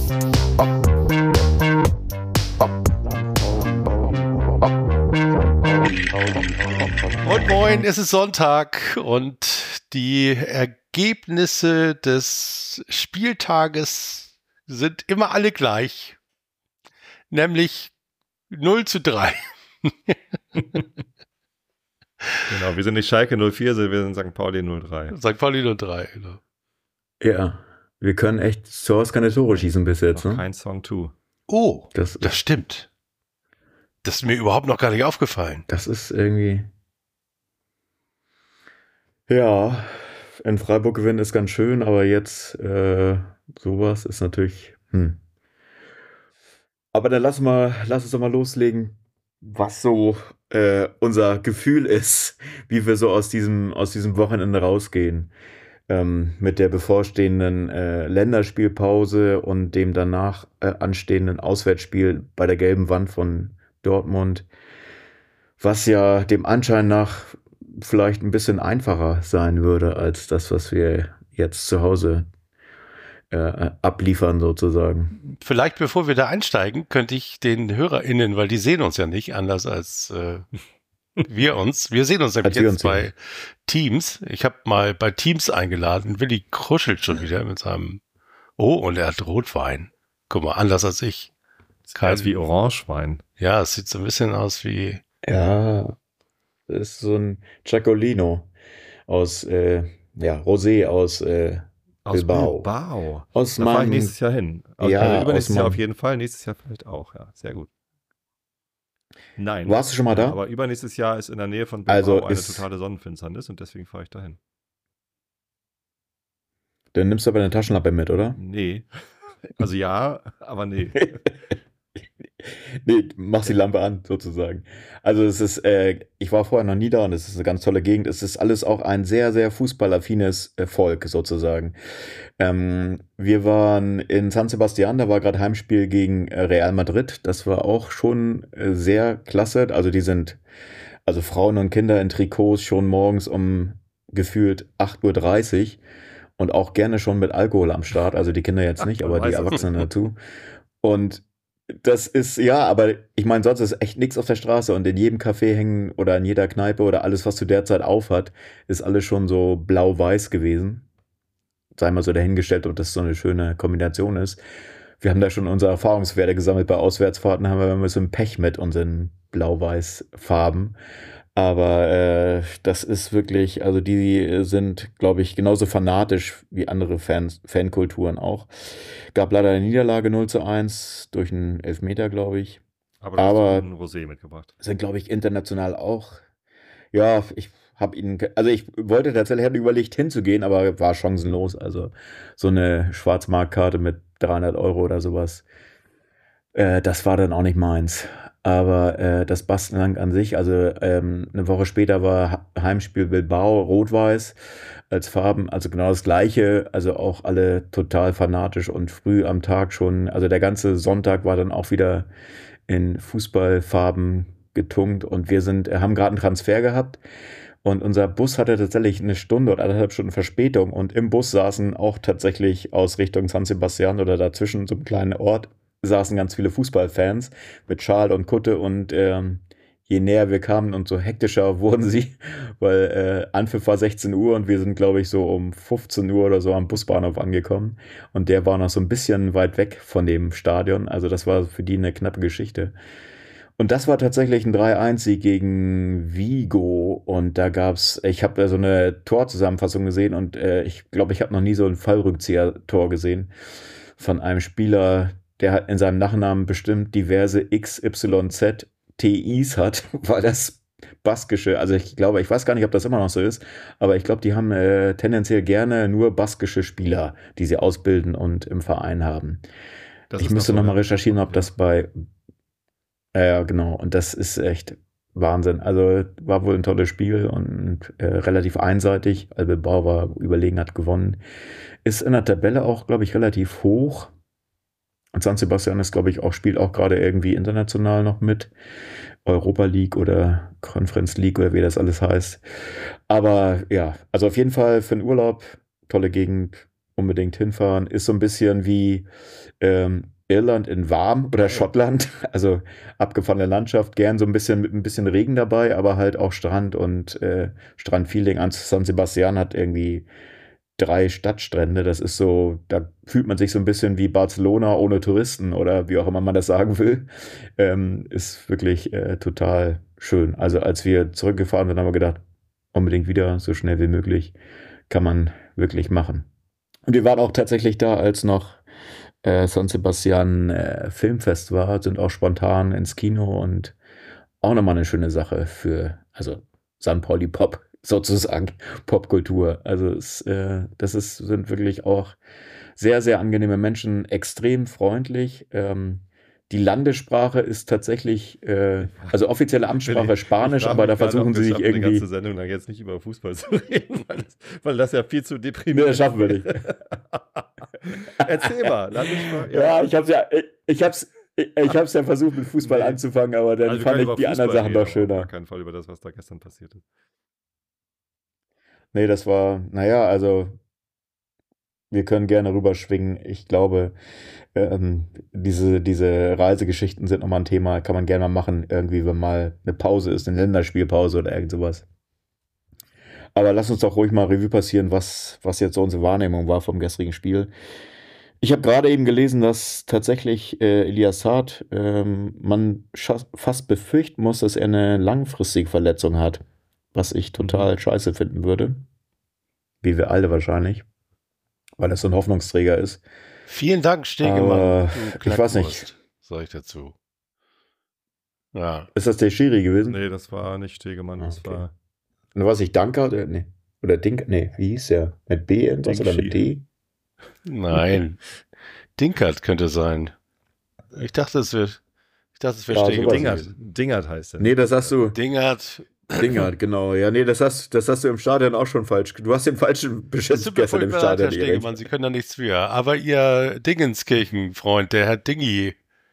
Und moin, es ist Sonntag und die Ergebnisse des Spieltages sind immer alle gleich, nämlich 0:3. Genau, wir sind nicht Schalke 04, sondern wir sind St. Pauli 03. St. Pauli 03, genau. Ja, wir können echt zu Hause keine Tore schießen bis jetzt. Noch Ne? kein Song 2. Oh, das stimmt. Das ist mir überhaupt noch gar nicht aufgefallen. Das ist irgendwie... Ja, in Freiburg gewinnen ist ganz schön, aber jetzt sowas ist natürlich... Aber dann lass uns doch mal loslegen, was so unser Gefühl ist, wie wir so aus diesem Wochenende rausgehen. Mit der bevorstehenden Länderspielpause und dem danach anstehenden Auswärtsspiel bei der gelben Wand von Dortmund, was ja dem Anschein nach vielleicht ein bisschen einfacher sein würde als das, was wir jetzt zu Hause abliefern sozusagen. Vielleicht bevor wir da einsteigen, könnte ich den HörerInnen, weil die sehen uns ja nicht, anders als wir sehen uns nämlich jetzt bei Teams. Ich habe mal bei Teams eingeladen. Willi kruschelt schon wieder mit seinem und er hat Rotwein. Guck mal, anders als ich. Sieht wie Orangewein. Ja, es sieht so ein bisschen aus wie... Ja, das ist so ein Giacolino aus, Rosé aus Bilbao. Da fahre ich nächstes Jahr hin. Ja, übernächstes Jahr auf jeden Fall, nächstes Jahr vielleicht auch. Ja, sehr gut. Nein. Warst du schon mal da? Aber übernächstes Jahr ist in der Nähe von Bilbao eine totale Sonnenfinsternis und deswegen fahre ich dahin. Dann nimmst du aber eine Taschenlampe mit, oder? Nee. Also ja, aber nee. Nee, mach die Lampe an, sozusagen. Also es ist, ich war vorher noch nie da und es ist eine ganz tolle Gegend. Es ist alles auch ein sehr, sehr fußballaffines Volk, sozusagen. Wir waren in San Sebastian, da war gerade Heimspiel gegen Real Madrid. Das war auch schon sehr klasse. Also die sind, also Frauen und Kinder in Trikots schon morgens um gefühlt 8:30 Uhr und auch gerne schon mit Alkohol am Start. Also die Kinder jetzt nicht, aber die Erwachsenen dazu. Und das ist, ja, aber ich meine, sonst ist echt nichts auf der Straße und in jedem Café hängen oder in jeder Kneipe oder alles, was zu der Zeit auf hat, ist alles schon so blau-weiß gewesen. Sei mal so dahingestellt, ob das so eine schöne Kombination ist. Wir haben da schon unsere Erfahrungswerte gesammelt. Bei Auswärtsfahrten haben wir immer so ein Pech mit unseren blau-weiß-Farben. Aber das ist wirklich, also die sind, glaube ich, genauso fanatisch wie andere Fankulturen auch. Gab leider eine Niederlage 0:1 durch einen Elfmeter, glaube ich. Aber du hast einen Rosé mitgebracht. Sind, glaube ich, international auch. Ja, ich wollte tatsächlich, hatte überlegt hinzugehen, aber war chancenlos. Also so eine Schwarzmarktkarte mit 300 Euro oder sowas, das war dann auch nicht meins. Aber das Basteln an sich, also eine Woche später war Heimspiel Bilbao, rot-weiß als Farben, also genau das Gleiche, also auch alle total fanatisch und früh am Tag schon, also der ganze Sonntag war dann auch wieder in Fußballfarben getunkt und wir haben gerade einen Transfer gehabt und unser Bus hatte tatsächlich 1 Stunde oder 1,5 Stunden Verspätung und im Bus saßen auch tatsächlich aus Richtung San Sebastian oder dazwischen so einem kleinen Ort, saßen ganz viele Fußballfans mit Schal und Kutte und je näher wir kamen, umso hektischer wurden sie, weil Anpfiff war 16 Uhr und wir sind, glaube ich, so um 15 Uhr oder so am Busbahnhof angekommen und der war noch so ein bisschen weit weg von dem Stadion, also das war für die eine knappe Geschichte. Und das war tatsächlich ein 3:1-Sieg gegen Vigo und da ich habe da so eine Torzusammenfassung gesehen und ich glaube, ich habe noch nie so ein Fallrückzieher-Tor gesehen von einem Spieler, der hat in seinem Nachnamen bestimmt diverse XYZ-TIs hat, weil das baskische, also ich glaube, ich weiß gar nicht, ob das immer noch so ist, aber ich glaube, die haben tendenziell gerne nur baskische Spieler, die sie ausbilden und im Verein haben. Ich müsste nochmal recherchieren, ob das ja, genau, und das ist echt Wahnsinn. Also war wohl ein tolles Spiel und relativ einseitig. Bilbao war überlegen, hat gewonnen. Ist in der Tabelle auch, glaube ich, relativ hoch. Und San Sebastian ist, glaube ich, spielt auch gerade irgendwie international noch mit. Europa League oder Conference League oder wie das alles heißt. Aber ja, also auf jeden Fall für den Urlaub, tolle Gegend unbedingt hinfahren. Ist so ein bisschen wie Irland in warm oder Schottland, also abgefahrene Landschaft, gern so ein bisschen mit ein bisschen Regen dabei, aber halt auch Strand und Strandfeeling. An San Sebastian hat irgendwie 3 Stadtstrände. Das ist so, da fühlt man sich so ein bisschen wie Barcelona ohne Touristen oder wie auch immer man das sagen will. Ist wirklich total schön. Also als wir zurückgefahren sind, haben wir gedacht, unbedingt wieder so schnell wie möglich. Kann man wirklich machen. Und wir waren auch tatsächlich da, als noch San Sebastian Filmfest war, sind auch spontan ins Kino und auch nochmal eine schöne Sache für, also San Pauli Pop sozusagen, Popkultur. Also sind wirklich auch sehr, sehr angenehme Menschen, extrem freundlich. Die Landessprache ist tatsächlich, also offizielle Amtssprache Spanisch, aber da versuchen sie sich irgendwie. Die ganze Sendung dann jetzt nicht über Fußball zu reden, weil das ja viel zu deprimierend ist. Nee, das schaffen wir nicht. Erzähl mal, Landessprache. Ja, ich hab's ja versucht mit Fußball anzufangen, aber dann fand ich die anderen Sachen doch schöner. Auf keinen Fall über das, was da gestern passiert ist. Nee, das war, naja, also wir können gerne rüberschwingen. Ich glaube, diese Reisegeschichten sind nochmal ein Thema, kann man gerne mal machen, irgendwie, wenn mal eine Pause ist, eine Länderspielpause oder irgend sowas. Aber lass uns doch ruhig mal Revue passieren, was jetzt so unsere Wahrnehmung war vom gestrigen Spiel. Ich habe gerade eben gelesen, dass tatsächlich Elias Saad, man fast befürchten muss, dass er eine langfristige Verletzung hat, was ich total scheiße finden würde. Wie wir alle wahrscheinlich, weil er so ein Hoffnungsträger ist. Vielen Dank, Stegemann. Ich weiß nicht. Sag ich dazu. Ja. Ist das der Schiri gewesen? Nee, das war nicht Stegemann, das war. Und was ich Danke, nee. Oder Dink, nee, wie hieß der? Mit B irgendwas oder mit D? Nein. Dinkert könnte sein. Ich dachte, es wäre Stegemann. Dingert heißt er. Nee, das hast du. Dingert, genau. Ja, nee, das hast du im Stadion auch schon falsch. Du hast den falschen beschissen gestern im Stadion. Herr Stegemann, Sie können da nichts für. Aber Ihr Dingenskirchen-Freund, der Herr Dingi,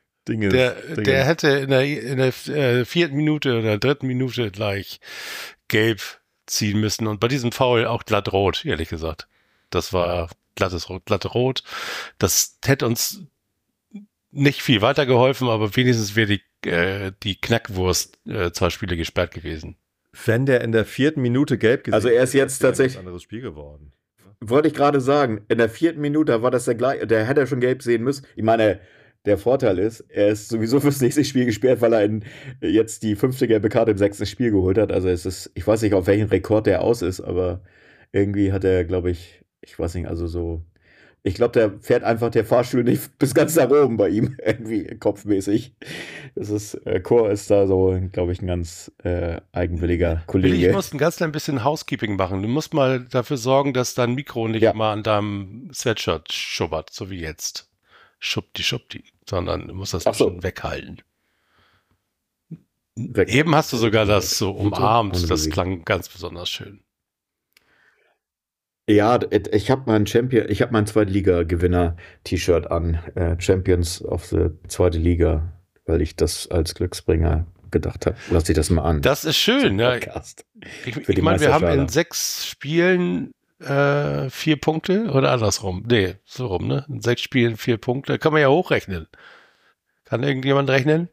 der hätte in der 4. Minute oder 3. Minute gleich gelb ziehen müssen. Und bei diesem Foul auch glatt rot, ehrlich gesagt. Das war glatte Rot. Das hätte uns nicht viel weitergeholfen, aber wenigstens wäre die Knackwurst 2 Spiele gesperrt gewesen. Wenn der in der 4. Minute gelb gesehen also er ist jetzt tatsächlich ein anderes Spiel geworden. Wollte ich gerade sagen, in der 4. Minute war das der gleiche, der hätte schon gelb sehen müssen. Ich meine, der Vorteil ist, er ist sowieso fürs nächste Spiel gesperrt, weil er jetzt die 5. gelbe Karte im 6. Spiel geholt hat. Also ich weiß nicht, auf welchen Rekord der aus ist, aber irgendwie hat er, glaube ich weiß nicht, also so, ich glaube, der fährt einfach der Fahrstuhl nicht bis ganz nach oben bei ihm, irgendwie kopfmäßig. Chor ist da so, glaube ich, ein ganz eigenwilliger Kollege. Ich muss ein ganz klein bisschen Housekeeping machen. Du musst mal dafür sorgen, dass dein Mikro nicht immer an deinem Sweatshirt schubbert, so wie jetzt. Schuppdi, sondern du musst das schon weghalten. Eben hast du sogar das so umarmt, das klang ganz besonders schön. Ja, ich habe mein Zweitliga-Gewinner-T-Shirt an, Champions of the Zweite Liga, weil ich das als Glücksbringer gedacht habe. Lass dich das mal an. Das ist schön, ja. Ich meine, wir haben in 6 Spielen 4 Punkte oder andersrum. Nee, so rum, ne? In 6 Spielen 4 Punkte. Kann man ja hochrechnen. Kann irgendjemand rechnen?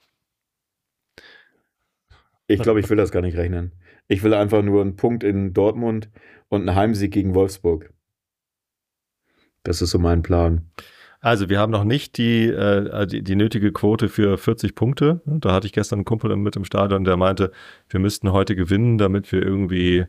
Ich glaube, ich will das gar nicht rechnen. Ich will einfach nur einen Punkt in Dortmund und einen Heimsieg gegen Wolfsburg. Das ist so mein Plan. Also wir haben noch nicht die nötige Quote für 40 Punkte. Da hatte ich gestern einen Kumpel mit im Stadion, der meinte, wir müssten heute gewinnen, damit wir irgendwie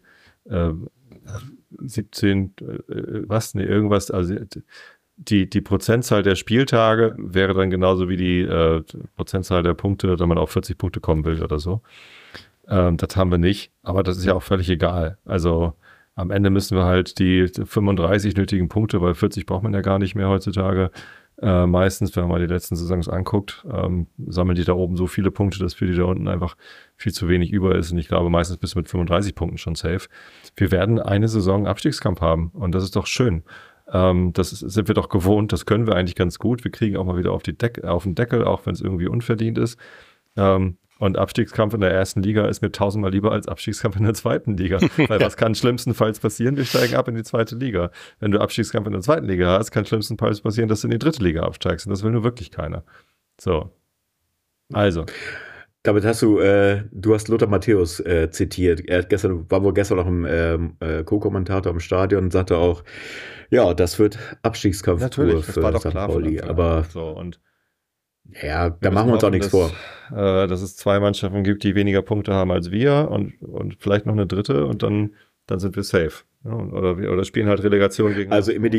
17, irgendwas, also die Prozentzahl der Spieltage wäre dann genauso wie die Prozentzahl der Punkte, wenn man auf 40 Punkte kommen will oder so. Das haben wir nicht, aber das ist ja auch völlig egal. Also am Ende müssen wir halt die 35 nötigen Punkte, weil 40 braucht man ja gar nicht mehr heutzutage. Meistens, wenn man mal die letzten Saisons anguckt, sammeln die da oben so viele Punkte, dass für die da unten einfach viel zu wenig über ist. Und ich glaube, meistens bist du mit 35 Punkten schon safe. Wir werden eine Saison Abstiegskampf haben und das ist doch schön. Sind wir doch gewohnt, das können wir eigentlich ganz gut. Wir kriegen auch mal wieder auf den Deckel, auch wenn es irgendwie unverdient ist. Und Und Abstiegskampf in der ersten Liga ist mir 1000-mal lieber als Abstiegskampf in der zweiten Liga. Weil was kann schlimmstenfalls passieren? Wir steigen ab in die zweite Liga. Wenn du Abstiegskampf in der zweiten Liga hast, kann schlimmstenfalls passieren, dass du in die dritte Liga absteigst. Und das will nur wirklich keiner. So. Also. Damit hast du hast Lothar Matthäus zitiert. Er hat war wohl gestern noch im Co-Kommentator im Stadion und sagte auch, ja, das wird Abstiegskampf natürlich, für das war doch St. klar Pauli. Aber so, und ja, da machen wir uns auch nichts vor. Dass es zwei Mannschaften gibt, die weniger Punkte haben als wir und vielleicht noch eine dritte und dann sind wir safe. Ja, oder spielen halt Relegation gegen. Also im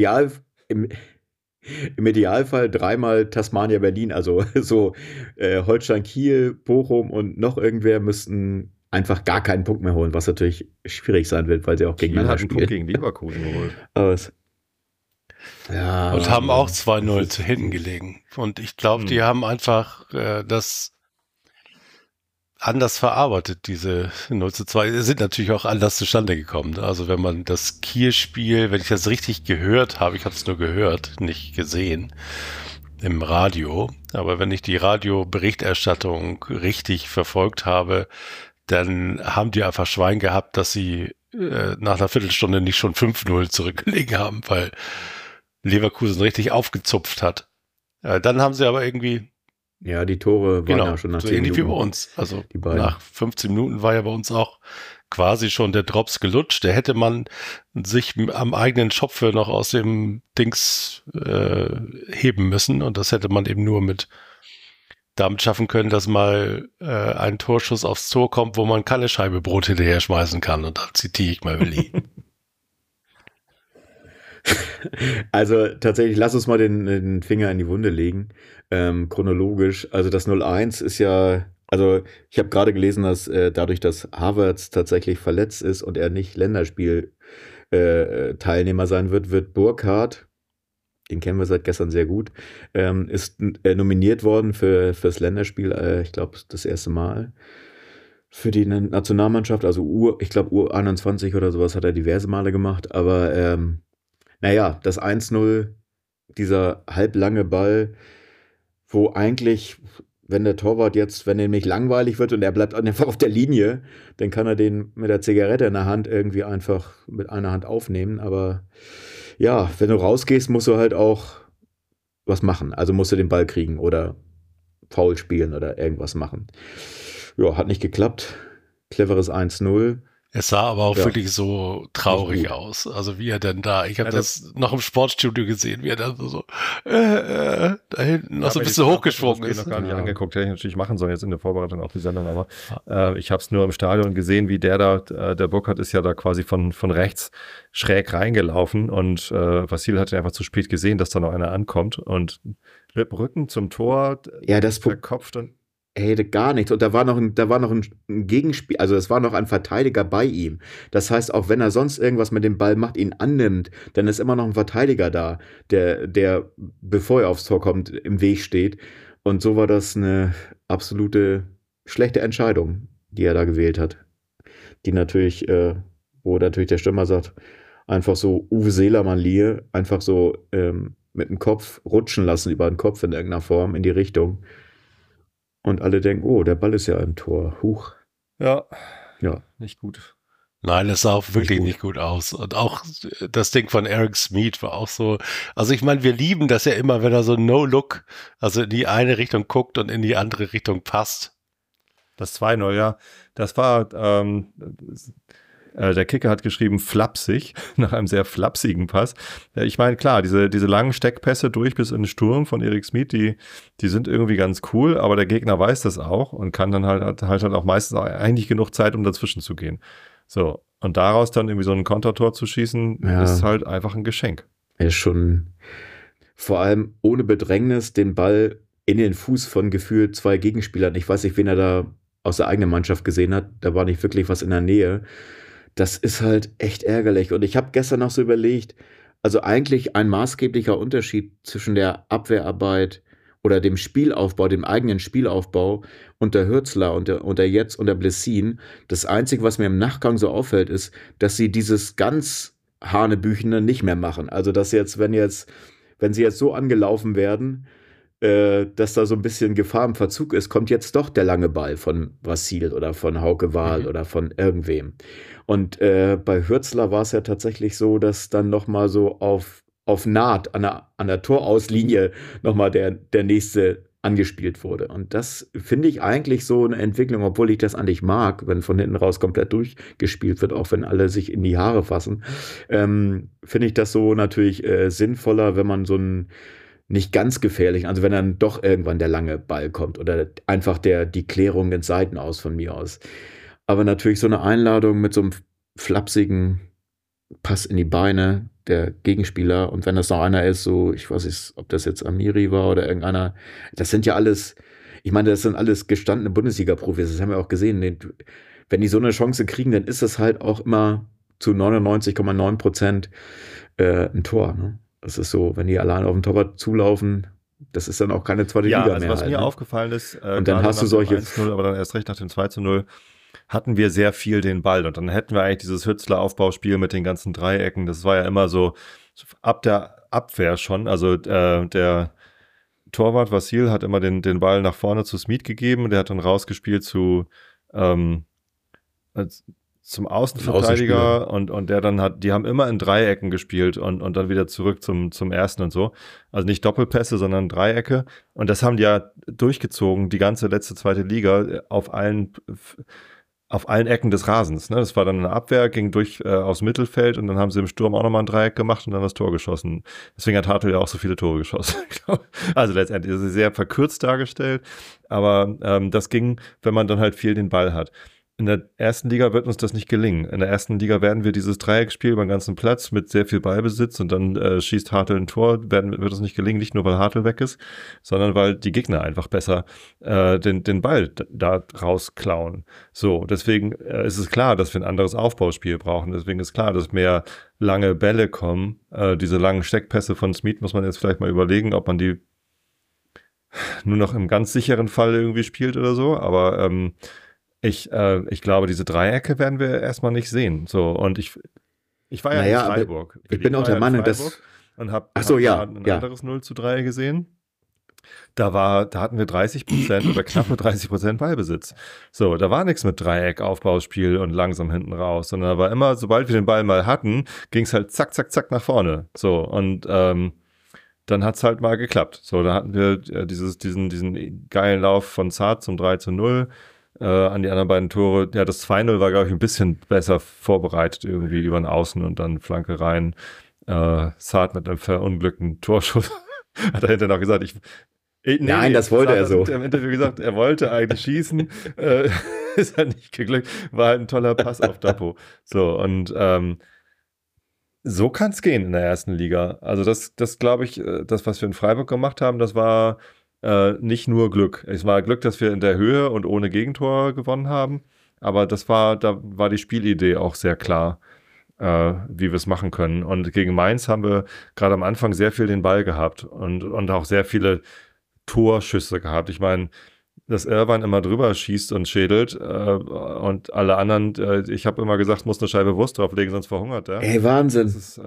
Idealfall dreimal Tasmania Berlin, also so Holstein Kiel, Bochum und noch irgendwer müssten einfach gar keinen Punkt mehr holen, was natürlich schwierig sein wird, weil sie auch gegeneinander spielen. Punkt gegen Leverkusen geholt. Ja, und haben auch 2-0 zu hinten gelegen. Und ich glaube, die haben einfach das anders verarbeitet, diese 0-2. Sie sind natürlich auch anders zustande gekommen. Also wenn man das Kiel-Spiel, wenn ich das richtig gehört habe, ich habe es nur gehört, nicht gesehen, im Radio, aber wenn ich die Radioberichterstattung richtig verfolgt habe, dann haben die einfach Schwein gehabt, dass sie nach einer Viertelstunde nicht schon 5-0 zurückgelegen haben, weil Leverkusen richtig aufgezupft hat. Dann haben sie aber irgendwie ja, die Tore waren ja schon nach 10 Minuten. So ähnlich wie bei uns. Also nach 15 Minuten war ja bei uns auch quasi schon der Drops gelutscht. Da hätte man sich am eigenen Schopf noch aus dem Dings heben müssen. Und das hätte man eben nur damit schaffen können, dass mal ein Torschuss aufs Tor kommt, wo man keine Scheibe Brot hinterher schmeißen kann. Und da zitiere ich mal Willi. Also tatsächlich, lass uns mal den Finger in die Wunde legen. Chronologisch, also das 0-1 ist ja, also ich habe gerade gelesen, dass dadurch, dass Havertz tatsächlich verletzt ist und er nicht Länderspiel-Teilnehmer sein wird Burkhardt, den kennen wir seit gestern sehr gut, ist nominiert worden fürs Länderspiel, ich glaube das erste Mal für die Nationalmannschaft, also ich glaube U21 oder sowas hat er diverse Male gemacht, aber naja, das 1-0, dieser halblange Ball, wo eigentlich, wenn der Torwart jetzt, wenn er nämlich langweilig wird und er bleibt einfach auf der Linie, dann kann er den mit der Zigarette in der Hand irgendwie einfach mit einer Hand aufnehmen. Aber ja, wenn du rausgehst, musst du halt auch was machen. Also musst du den Ball kriegen oder Foul spielen oder irgendwas machen. Ja, hat nicht geklappt. Cleveres 1-0. Es sah aber auch wirklich so traurig aus. Also wie er denn da, ich habe das noch im Sportstudio gesehen, wie er dann so da hinten noch so ein bisschen hochgeschwungen ist. Ich habe noch gar nicht angeguckt, hätte ich natürlich machen sollen jetzt in der Vorbereitung auf die Sendung, aber ich habe es nur im Stadion gesehen, wie der Burkhardt ist ja da quasi von rechts schräg reingelaufen und Vasil hat einfach zu spät gesehen, dass da noch einer ankommt und mit dem Rücken zum Tor, das verkopft und gar nichts. Und da war noch ein Gegenspiel, also es war noch ein Verteidiger bei ihm. Das heißt, auch wenn er sonst irgendwas mit dem Ball macht, ihn annimmt, dann ist immer noch ein Verteidiger da, der bevor er aufs Tor kommt, im Weg steht. Und so war das eine absolute schlechte Entscheidung, die er da gewählt hat. Die natürlich, wo natürlich der Stürmer sagt, einfach so Uwe Seeler-Manier, einfach so mit dem Kopf rutschen lassen über den Kopf in irgendeiner Form in die Richtung. Und alle denken, oh, der Ball ist ja im Tor. Huch. Ja, nicht gut. Nein, es sah auch wirklich nicht gut aus. Und auch das Ding von Eric Smith war auch so, also ich meine, wir lieben das ja immer, wenn er so No-Look, also in die eine Richtung guckt und in die andere Richtung passt. Das 2-0, ja. Das war, der Kicker hat geschrieben, flapsig, nach einem sehr flapsigen Pass. Ich meine, klar, diese langen Steckpässe durch bis in den Sturm von Eric Smith, die sind irgendwie ganz cool, aber der Gegner weiß das auch und kann dann halt auch meistens eigentlich genug Zeit, um dazwischen zu gehen. So, und daraus dann irgendwie so ein Kontertor zu schießen, ist halt einfach ein Geschenk. Er ist schon vor allem ohne Bedrängnis den Ball in den Fuß von gefühlt 2 Gegenspielern. Ich weiß nicht, wen er da aus der eigenen Mannschaft gesehen hat. Da war nicht wirklich was in der Nähe. Das ist halt echt ärgerlich. Und ich habe gestern noch so überlegt, also eigentlich ein maßgeblicher Unterschied zwischen der Abwehrarbeit oder dem Spielaufbau, dem eigenen Spielaufbau unter Hürzeler und unter Jetz, unter Blessin. Das Einzige, was mir im Nachgang so auffällt, ist, dass sie dieses ganz Hanebüchene nicht mehr machen. Also dass wenn sie jetzt so angelaufen werden, dass da so ein bisschen Gefahr im Verzug ist, kommt jetzt doch der lange Ball von Vassil oder von Hauke Wahl oder von irgendwem. Und bei Hürzeler war es ja tatsächlich so, dass dann nochmal so auf Naht an der Torauslinie nochmal der nächste angespielt wurde. Und das finde ich eigentlich so eine Entwicklung, obwohl ich das eigentlich mag, wenn von hinten raus komplett durchgespielt wird, auch wenn alle sich in die Haare fassen, finde ich das so natürlich sinnvoller, wenn man so einen nicht ganz gefährlichen, also wenn dann doch irgendwann der lange Ball kommt oder einfach die Klärung den Seiten aus von mir aus. Aber natürlich so eine Einladung mit so einem flapsigen Pass in die Beine der Gegenspieler und wenn das noch einer ist, so, ich weiß nicht, ob das jetzt Amiri war oder irgendeiner, das sind ja alles, ich meine, das sind alles gestandene Bundesliga-Profis, das haben wir auch gesehen. Wenn die so eine Chance kriegen, dann ist das halt auch immer zu 99,9% ein Tor. Ne? Das ist so, wenn die allein auf den Torwart zulaufen, das ist dann auch keine zweite Liga mehr. Ja, also was mir aufgefallen ist, und dann hast du solche 1-0, aber dann erst recht nach dem 2-0, hatten wir sehr viel den Ball und dann hätten wir eigentlich dieses Hützler-Aufbauspiel mit den ganzen Dreiecken, das war ja immer so ab der Abwehr schon, also der Torwart Vassil hat immer den Ball nach vorne zu Smith gegeben, der hat dann rausgespielt zum Außenverteidiger und der dann die haben immer in Dreiecken gespielt und dann wieder zurück zum ersten und so. Also nicht Doppelpässe, sondern Dreiecke. Und das haben die ja durchgezogen, die ganze letzte zweite Liga auf allen Ecken des Rasens. Ne? Das war dann eine Abwehr, ging durch aufs Mittelfeld und dann haben sie im Sturm auch nochmal ein Dreieck gemacht und dann das Tor geschossen. Deswegen hat Hartl ja auch so viele Tore geschossen. Also letztendlich ist es sehr verkürzt dargestellt, aber das ging, wenn man dann halt viel den Ball hat. In der ersten Liga wird uns das nicht gelingen. In der ersten Liga werden wir dieses Dreiecksspiel über den ganzen Platz mit sehr viel Ballbesitz und dann schießt Hartl ein Tor, wird es nicht gelingen, nicht nur weil Hartl weg ist, sondern weil die Gegner einfach besser den Ball da rausklauen. So, deswegen ist es klar, dass wir ein anderes Aufbauspiel brauchen. Deswegen ist klar, dass mehr lange Bälle kommen. Diese langen Steckpässe von Smith muss man jetzt vielleicht mal überlegen, ob man die nur noch im ganz sicheren Fall irgendwie spielt oder so, aber ich glaube, diese Dreiecke werden wir erstmal nicht sehen. So, und ich war ja in Freiburg. Ich bin auch der Meinung, dass und habe ein anderes 0-3 gesehen. Da hatten wir 30% oder knappe 30% Ballbesitz. So, da war nichts mit Dreieck, Aufbauspiel und langsam hinten raus, sondern da war immer, sobald wir den Ball mal hatten, ging es halt zack, zack, zack nach vorne. So, und dann hat es halt mal geklappt. So, da hatten wir diesen geilen Lauf von Saad zum 3-0. An die anderen beiden Tore. Ja, das 2-0 war, glaube ich, ein bisschen besser vorbereitet, irgendwie über den Außen und dann Flanke rein. Saad mit einem verunglückten Torschuss. Hat er hinterher noch gesagt, Nein, das wollte er so. Hat im Interview gesagt, er wollte eigentlich schießen. Ist halt nicht geglückt. War halt ein toller Pass auf Dapo. So, und so kann es gehen in der ersten Liga. Also das glaube ich, das, was wir in Freiburg gemacht haben, das war nicht nur Glück. Es war Glück, dass wir in der Höhe und ohne Gegentor gewonnen haben, aber da war die Spielidee auch sehr klar, wie wir es machen können. Und gegen Mainz haben wir gerade am Anfang sehr viel den Ball gehabt und auch sehr viele Torschüsse gehabt. Ich meine, dass Irwan immer drüber schießt und schädelt und alle anderen, ich habe immer gesagt, muss eine Scheibe Wurst drauflegen, sonst verhungert er. Ey, Wahnsinn. Das ist,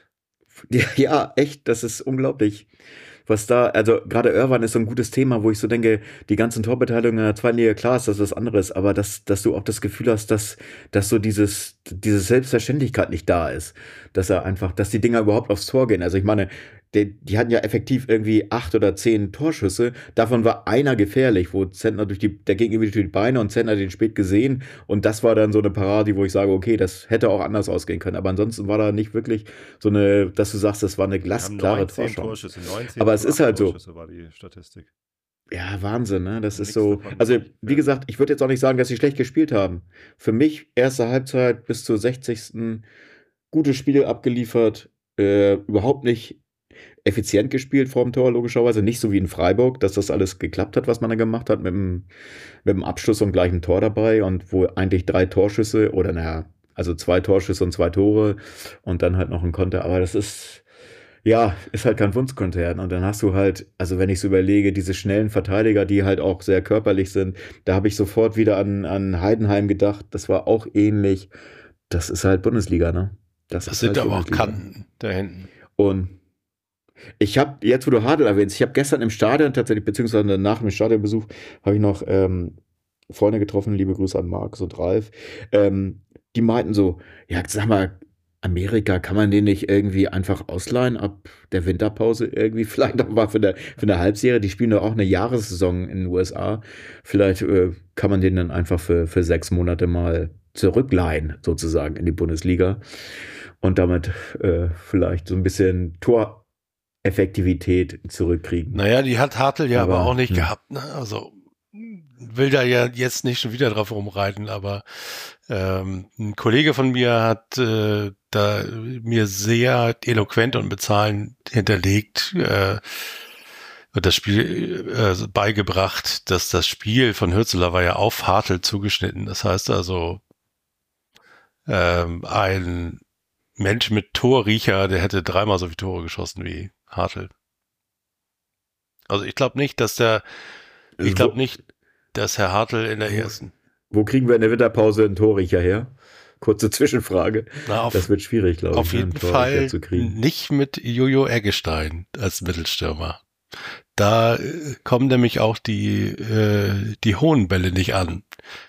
ja, echt, das ist unglaublich. Was da, also gerade Irwan ist so ein gutes Thema, wo ich so denke, die ganzen Torbeteiligungen in der zweiten Liga, klar ist das was anderes, aber dass du auch das Gefühl hast, dass so diese Selbstverständlichkeit nicht da ist, dass die Dinger überhaupt aufs Tor gehen. Also ich meine, die hatten ja effektiv irgendwie 8 oder 10 Torschüsse, davon war einer gefährlich, wo Zentner der ging irgendwie durch die Beine und Zentner den spät gesehen und das war dann so eine Parade, wo ich sage, okay, das hätte auch anders ausgehen können, aber ansonsten war da nicht wirklich so eine, dass du sagst, das war eine glasklare Torschance. Aber es ist halt so. War die Statistik. Ja, Wahnsinn, ne? Das ist so. Also, wie gesagt, ich würde jetzt auch nicht sagen, dass sie schlecht gespielt haben. Für mich, erste Halbzeit bis zur 60. Gutes Spiel abgeliefert, überhaupt nicht effizient gespielt vorm Tor, logischerweise. Nicht so wie in Freiburg, dass das alles geklappt hat, was man da gemacht hat, mit dem Abschluss und gleich einem Tor dabei und wo eigentlich 3 Torschüsse oder also 2 Torschüsse und 2 Tore und dann halt noch ein Konter. Aber das ist halt kein Wunschkonzert. Und dann hast du halt, also wenn ich so überlege, diese schnellen Verteidiger, die halt auch sehr körperlich sind, da habe ich sofort wieder an Heidenheim gedacht. Das war auch ähnlich. Das ist halt Bundesliga, ne? Das sind aber auch Kanten da hinten. Und Ich habe, jetzt wo du Hartl erwähnst, ich habe gestern im Stadion tatsächlich, beziehungsweise nach dem Stadionbesuch, habe ich noch Freunde getroffen, liebe Grüße an Markus und Ralf, die meinten so, ja, sag mal, Amerika, kann man den nicht irgendwie einfach ausleihen ab der Winterpause irgendwie? Vielleicht auch mal für eine Halbserie. Die spielen doch auch eine Jahressaison in den USA. Vielleicht kann man den dann einfach für 6 Monate mal zurückleihen, sozusagen, in die Bundesliga. Und damit vielleicht so ein bisschen Toreffektivität zurückkriegen. Naja, die hat Hartl ja aber auch nicht gehabt. Ne? Also will da ja jetzt nicht schon wieder drauf rumreiten, aber ein Kollege von mir hat da mir sehr eloquent und mit Zahlen hinterlegt und das Spiel beigebracht, dass das Spiel von Hürzeler war ja auf Hartl zugeschnitten. Das heißt also, ein Mensch mit Torriecher, der hätte 3-mal so viele Tore geschossen wie Hartl. Also ich glaube nicht, dass Herr Hartl in der ersten. Wo kriegen wir in der Winterpause einen Torriecher her? Kurze Zwischenfrage. Das wird schwierig, glaube ich. Auf jeden Fall nicht mit Jojo Eggestein als Mittelstürmer. Da kommen nämlich auch die hohen Bälle nicht an.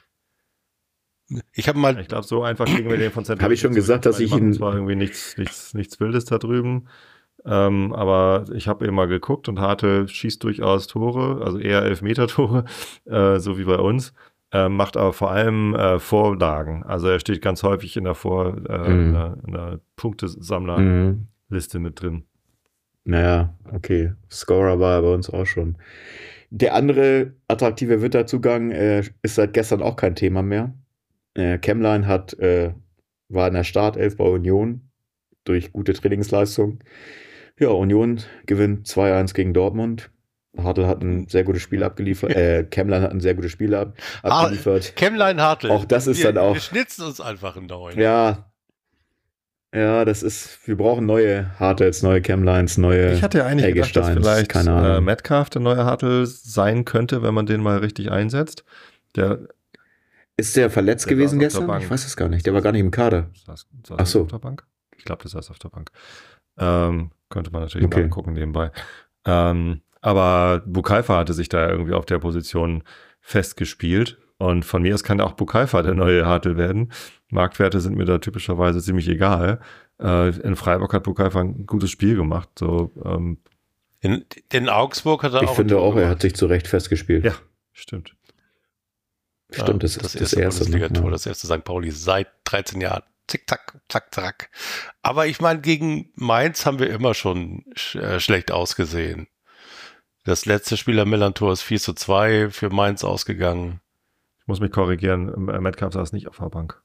Ich glaube, so einfach kriegen wir den von Zentrum. Habe ich schon gesagt, dass ich ihn... Es war irgendwie nichts Wildes da drüben. Aber ich habe eben mal geguckt und Hartl schießt durchaus Tore, also eher Elfmeter-Tore, so wie bei uns. Macht aber vor allem Vorlagen. Also er steht ganz häufig in der in der Punktesammlerliste mit drin. Naja, okay. Scorer war er bei uns auch schon. Der andere attraktive Winterzugang ist seit gestern auch kein Thema mehr. Kemlein war in der Startelf bei Union durch gute Trainingsleistung. Ja, Union gewinnt 2-1 gegen Dortmund. Hartl hat ein sehr gutes Spiel abgeliefert. Kemlein hat ein sehr gutes Spiel abgeliefert. Kemlein, Hartl. Auch das ist dann auch... Wir schnitzen uns einfach einen neuen. Ja, das ist... Wir brauchen neue Hartls, neue Kemleins, neue Ich hatte ja eigentlich gedacht, dass vielleicht Metcalf der neue Hartl sein könnte, wenn man den mal richtig einsetzt. Ist der verletzt gewesen gestern? Ich weiß es gar nicht. Der war gar nicht im Kader. Ach so. Auf der Bank? Ich glaube, der saß auf der Bank. Könnte man natürlich mal gucken nebenbei. Aber Bukalfa hatte sich da irgendwie auf der Position festgespielt. Und von mir aus kann auch Bukalfa der neue Hartl werden. Marktwerte sind mir da typischerweise ziemlich egal. In Freiburg hat Bukalfa ein gutes Spiel gemacht. So, in Augsburg hat er auch... Ich finde auch, er hat sich zu Recht festgespielt. Ja, stimmt. Stimmt, das ist das erste Bundesliga-Tor, das erste St. Pauli seit 13 Jahren. Zick, zack, zack, zack. Aber ich meine, gegen Mainz haben wir immer schon schlecht ausgesehen. Das letzte Spiel am Millern-Tor ist 4:2 für Mainz ausgegangen. Ich muss mich korrigieren, Metcalf saß nicht auf der Bank.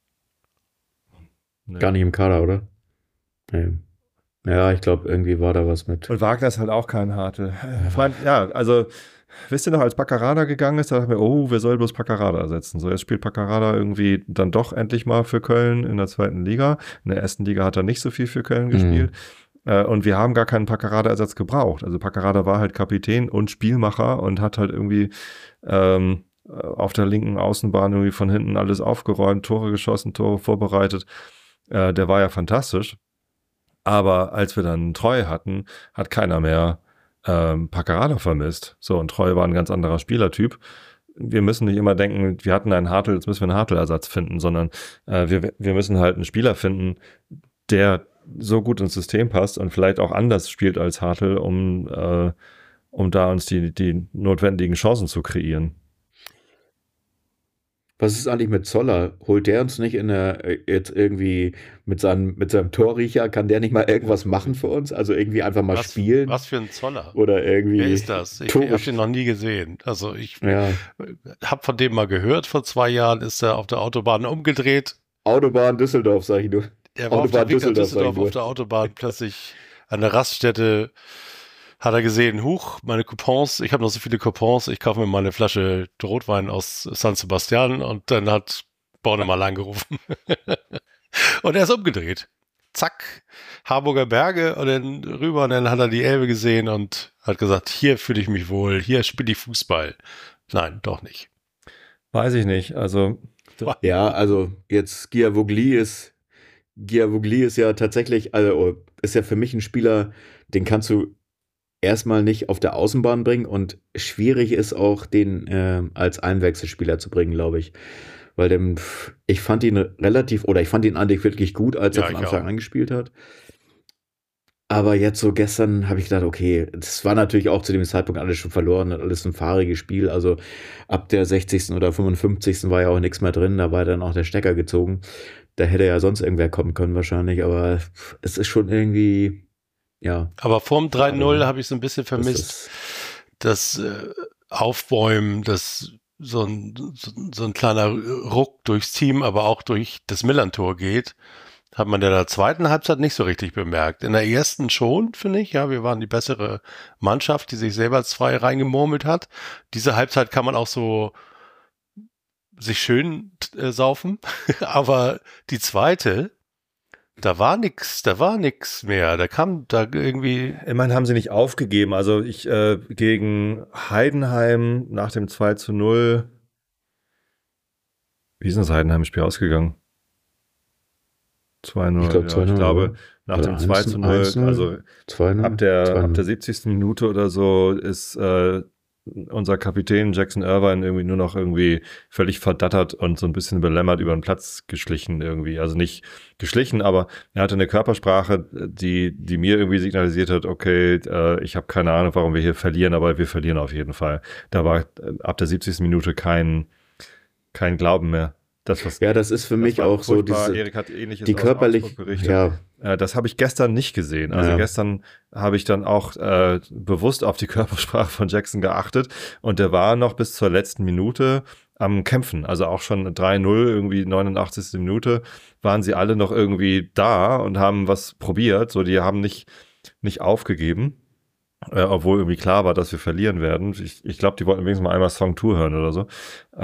Nee. Gar nicht im Kader, oder? Nee. Ja, ich glaube, irgendwie war da was mit. Und Wagner ist halt auch kein Hartl. Also... Wisst ihr noch, als Paccarada gegangen ist, da dachten wir, wer soll bloß Paccarada ersetzen? So, jetzt spielt Paccarada irgendwie dann doch endlich mal für Köln in der 2. Liga. In der 1. Liga hat er nicht so viel für Köln gespielt. Und wir haben gar keinen Paccarada-Ersatz gebraucht. Also Paccarada war halt Kapitän und Spielmacher und hat halt irgendwie auf der linken Außenbahn irgendwie von hinten alles aufgeräumt, Tore geschossen, Tore vorbereitet. Der war ja fantastisch. Aber als wir dann Treu hatten, hat keiner mehr Paccarada vermisst. So, und Treu war ein ganz anderer Spielertyp. Wir müssen nicht immer denken, wir hatten einen Hartl, jetzt müssen wir einen Hartl-Ersatz finden, sondern wir müssen halt einen Spieler finden, der so gut ins System passt und vielleicht auch anders spielt als Hartl, um da uns die notwendigen Chancen zu kreieren. Was ist eigentlich mit Zoller? Holt der uns nicht jetzt irgendwie mit seinem Torriecher, kann der nicht mal irgendwas machen für uns? Also irgendwie einfach mal spielen? Was für ein Zoller? Oder irgendwie. Wer ist das? Ich habe den noch nie gesehen. Also ich habe von dem mal gehört, vor 2 Jahren ist er auf der Autobahn umgedreht. Autobahn Düsseldorf, sag ich nur. Er war Autobahn auf der Düsseldorf auf der Autobahn plötzlich an der Raststätte. Hat er gesehen, meine Coupons, ich habe noch so viele Coupons, ich kaufe mir mal eine Flasche Rotwein aus San Sebastian und dann hat Bornemann angerufen. Und er ist umgedreht. Zack, Harburger Berge und dann rüber und dann hat er die Elbe gesehen und hat gesagt, hier fühle ich mich wohl, hier spiele ich Fußball. Nein, doch nicht. Weiß ich nicht, also... Ja, also jetzt Giavogli ist Giavogli ist ja tatsächlich, also ist ja für mich ein Spieler, den kannst du erstmal nicht auf der Außenbahn bringen und schwierig ist auch, den als Einwechselspieler zu bringen, glaube ich. Weil ich fand ihn eigentlich wirklich gut, als er von Anfang an gespielt hat. Aber jetzt so gestern habe ich gedacht, okay, das war natürlich auch zu dem Zeitpunkt alles schon verloren, alles ein fahriges Spiel. Also ab der 60. oder 55. war ja auch nichts mehr drin, da war dann auch der Stecker gezogen. Da hätte ja sonst irgendwer kommen können wahrscheinlich, aber es ist schon irgendwie, ja. Aber vorm 3-0 habe ich so ein bisschen vermisst, das Aufbäumen, so ein kleiner Ruck durchs Team, aber auch durch das Millern-Tor geht. Hat man in der zweiten Halbzeit nicht so richtig bemerkt. In der ersten schon, finde ich. Ja, wir waren die bessere Mannschaft, die sich selber frei reingemurmelt hat. Diese Halbzeit kann man auch so sich schön saufen. Aber die zweite, da war nix mehr. Da kam da irgendwie... Immerhin haben sie nicht aufgegeben. Also gegen Heidenheim nach dem 2-0. Wie ist das Heidenheim-Spiel ausgegangen? 2-0, ich glaube, nach dem 2-0, also 2-0, ab der 70. Minute oder so ist unser Kapitän Jackson Irvine irgendwie völlig verdattert und so ein bisschen belämmert über den Platz geschlichen irgendwie. Also nicht geschlichen, aber er hatte eine Körpersprache, die mir irgendwie signalisiert hat, okay, ich habe keine Ahnung, warum wir hier verlieren, aber wir verlieren auf jeden Fall. Da war ab der 70. Minute kein Glauben mehr. Das ist für mich auch so Erik hat Ähnliches die körperlich berichtet. Ja. Das habe ich gestern nicht gesehen. Also gestern habe ich dann auch bewusst auf die Körpersprache von Jackson geachtet und der war noch bis zur letzten Minute am Kämpfen. Also auch schon 3-0, irgendwie 89. Minute, waren sie alle noch irgendwie da und haben was probiert. So, die haben nicht aufgegeben. Obwohl irgendwie klar war, dass wir verlieren werden. Ich glaube, die wollten wenigstens mal einmal Song Tour hören oder so.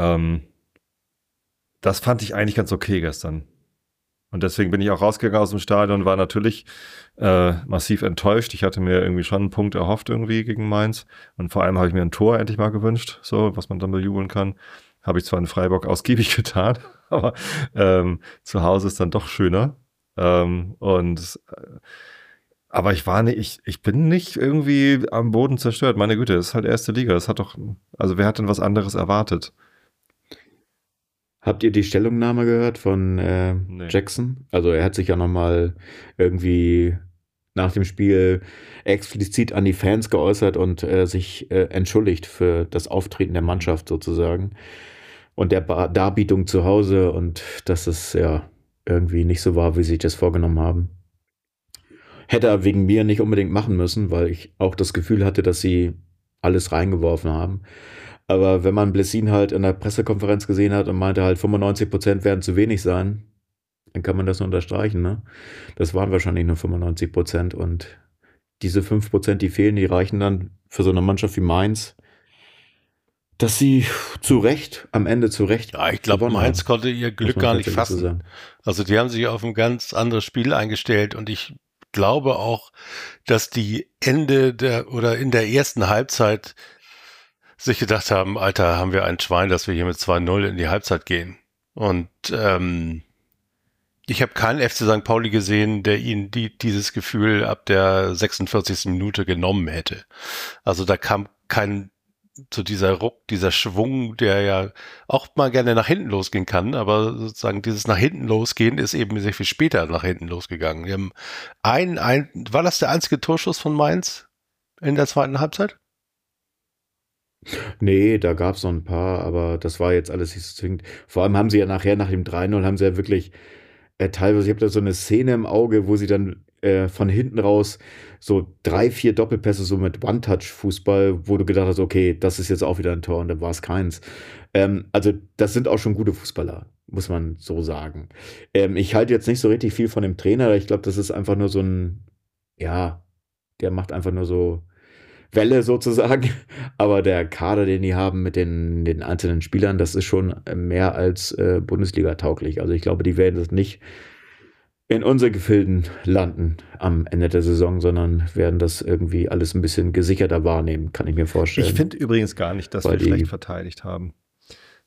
Das fand ich eigentlich ganz okay gestern. Und deswegen bin ich auch rausgegangen aus dem Stadion und war natürlich massiv enttäuscht. Ich hatte mir irgendwie schon einen Punkt erhofft irgendwie gegen Mainz. Und vor allem habe ich mir ein Tor endlich mal gewünscht, so was man dann bejubeln kann. Habe ich zwar in Freiburg ausgiebig getan, aber zu Hause ist dann doch schöner. Aber ich bin nicht irgendwie am Boden zerstört. Meine Güte, das ist halt erste Liga. Wer hat denn was anderes erwartet? Habt ihr die Stellungnahme gehört von Nee. Jackson? Also er hat sich ja nochmal irgendwie nach dem Spiel explizit an die Fans geäußert und sich entschuldigt für das Auftreten der Mannschaft sozusagen und der Darbietung zu Hause und dass es ja irgendwie nicht so war, wie sie sich das vorgenommen haben. Hätte er wegen mir nicht unbedingt machen müssen, weil ich auch das Gefühl hatte, dass sie alles reingeworfen haben. Aber wenn man Blessin halt in der Pressekonferenz gesehen hat und meinte halt 95% werden zu wenig sein, dann kann man das nur unterstreichen, ne? Das waren wahrscheinlich nur 95% und diese 5%, die fehlen, die reichen dann für so eine Mannschaft wie Mainz, dass sie am Ende zu Recht. Ja, ich glaube, Mainz konnte ihr Glück gar nicht fassen. Also die haben sich auf ein ganz anderes Spiel eingestellt und ich glaube auch, dass die in der ersten Halbzeit sich gedacht haben, Alter, haben wir ein Schwein, dass wir hier mit 2-0 in die Halbzeit gehen. Und ich habe keinen FC St. Pauli gesehen, der ihnen dieses Gefühl ab der 46. Minute genommen hätte. Also da kam dieser Ruck, dieser Schwung, der ja auch mal gerne nach hinten losgehen kann, aber sozusagen dieses nach hinten losgehen ist eben sehr viel später nach hinten losgegangen. Wir haben war das der einzige Torschuss von Mainz in der zweiten Halbzeit? Nee, da gab es noch ein paar, aber das war jetzt alles nicht so zwingend. Vor allem haben sie ja nachher, nach dem 3-0, haben sie ja wirklich teilweise, ich habe da so eine Szene im Auge, wo sie dann von hinten raus so 3-4 Doppelpässe so mit One-Touch-Fußball, wo du gedacht hast, okay, das ist jetzt auch wieder ein Tor und dann war es keins. Also das sind auch schon gute Fußballer, muss man so sagen. Ich halte jetzt nicht so richtig viel von dem Trainer, ich glaube, das ist einfach nur so der macht einfach nur so Welle sozusagen, aber der Kader, den die haben mit den einzelnen Spielern, das ist schon mehr als Bundesliga tauglich. Also ich glaube, die werden das nicht in unseren Gefilden landen am Ende der Saison, sondern werden das irgendwie alles ein bisschen gesicherter wahrnehmen, kann ich mir vorstellen. Ich finde übrigens gar nicht, dass wir schlecht verteidigt haben.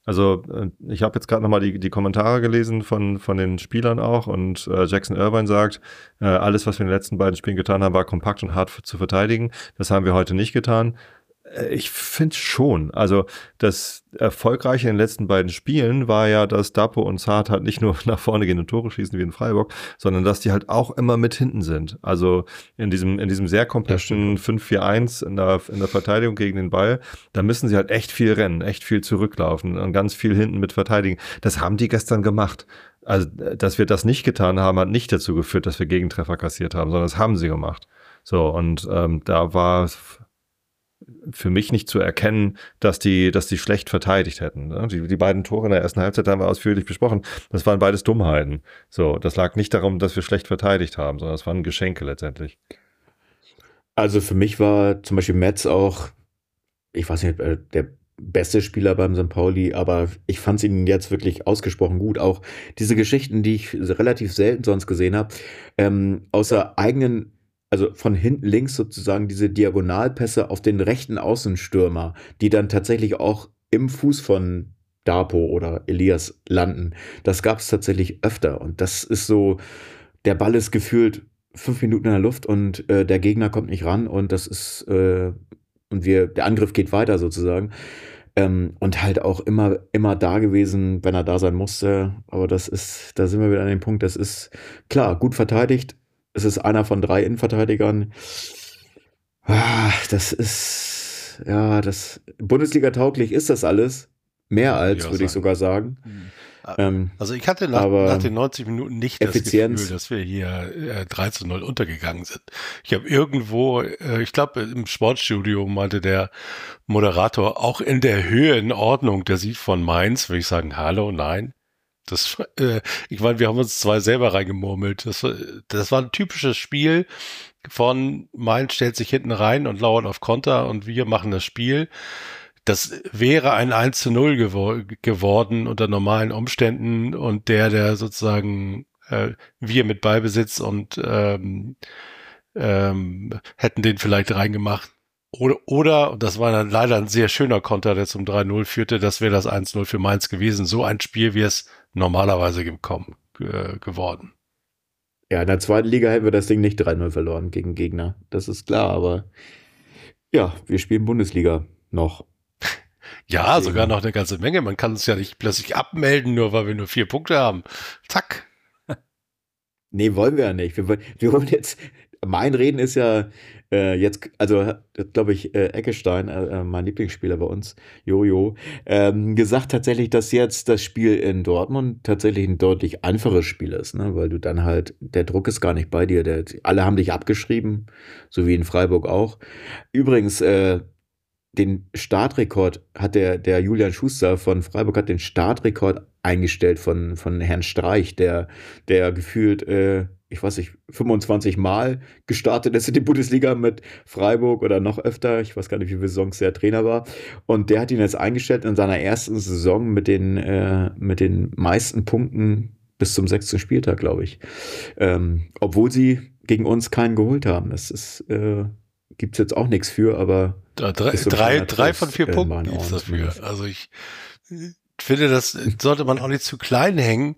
Also ich habe jetzt gerade nochmal die Kommentare gelesen von den Spielern auch und Jackson Irvine sagt, alles, was wir in den letzten beiden Spielen getan haben, war kompakt und hart zu verteidigen. Das haben wir heute nicht getan. Ich finde schon. Also das Erfolgreiche in den letzten beiden Spielen war ja, dass Dapo und Saad halt nicht nur nach vorne gehen und Tore schießen wie in Freiburg, sondern dass die halt auch immer mit hinten sind. Also in diesem sehr kompletten 5-4-1 in der Verteidigung gegen den Ball, da müssen sie halt echt viel rennen, echt viel zurücklaufen und ganz viel hinten mit verteidigen. Das haben die gestern gemacht. Also, dass wir das nicht getan haben, hat nicht dazu geführt, dass wir Gegentreffer kassiert haben, sondern das haben sie gemacht. So, und da war für mich nicht zu erkennen, dass die schlecht verteidigt hätten. Die beiden Tore in der ersten Halbzeit haben wir ausführlich besprochen. Das waren beides Dummheiten. So, das lag nicht darum, dass wir schlecht verteidigt haben, sondern es waren Geschenke letztendlich. Also für mich war zum Beispiel Metz auch, ich weiß nicht, der beste Spieler beim St. Pauli, aber ich fand ihn jetzt wirklich ausgesprochen gut. Auch diese Geschichten, die ich relativ selten sonst gesehen habe, außer eigenen, also von hinten links sozusagen diese Diagonalpässe auf den rechten Außenstürmer, die dann tatsächlich auch im Fuß von Dapo oder Elias landen. Das gab es tatsächlich öfter. Und das ist so, der Ball ist gefühlt 5 Minuten in der Luft und der Gegner kommt nicht ran und das ist der Angriff geht weiter sozusagen. Und halt auch immer da gewesen, wenn er da sein musste. Aber da sind wir wieder an dem Punkt, das ist klar, gut verteidigt. Es ist einer von 3 Innenverteidigern. Das ist, Bundesliga-tauglich ist das alles. Mehr als, würde ich sogar sagen. Also ich hatte nach den 90 Minuten nicht Effizienz. Das Gefühl, dass wir hier 3-0 untergegangen sind. Ich habe irgendwo, ich glaube im Sportstudio meinte der Moderator, auch in der Höhe in Ordnung, der Sieg von Mainz, würde ich sagen, hallo, nein. Ich meine, wir haben uns 2 selber reingemurmelt. Das war ein typisches Spiel von Mainz stellt sich hinten rein und lauert auf Konter und wir machen das Spiel. Das wäre ein 1-0 geworden unter normalen Umständen und der sozusagen wir mit Ballbesitz und hätten den vielleicht reingemacht. Oder, und das war dann leider ein sehr schöner Konter, der zum 3-0 führte, das wäre das 1-0 für Mainz gewesen. So ein Spiel wäre es normalerweise geworden. Ja, in der zweiten Liga hätten wir das Ding nicht 3-0 verloren gegen Gegner. Das ist klar, aber ja, wir spielen Bundesliga noch. Ja, sogar noch eine ganze Menge. Man kann uns ja nicht plötzlich abmelden, nur weil wir nur 4 Punkte haben. Zack. Nee, wollen wir ja nicht. Wir wollen jetzt, mein Reden ist ja jetzt, also glaube ich, Eggestein, mein Lieblingsspieler bei uns, Jojo, gesagt tatsächlich, dass jetzt das Spiel in Dortmund tatsächlich ein deutlich einfaches Spiel ist, ne? Weil du dann halt, der Druck ist gar nicht bei dir. Alle haben dich abgeschrieben, so wie in Freiburg auch. Übrigens, den Startrekord hat der Julian Schuster von Freiburg hat den Startrekord eingestellt von Herrn Streich, der gefühlt, ich weiß nicht, 25 Mal gestartet ist in die Bundesliga mit Freiburg oder noch öfter. Ich weiß gar nicht, wie viele Saisons der Trainer war. Und der hat ihn jetzt eingestellt in seiner ersten Saison mit den meisten Punkten bis zum 6. Spieltag, glaube ich. Obwohl sie gegen uns keinen geholt haben. Das ist, gibt es jetzt auch nichts für, aber 3 von 4 Punkten gibt es dafür. Also ich finde, das sollte man auch nicht zu klein hängen.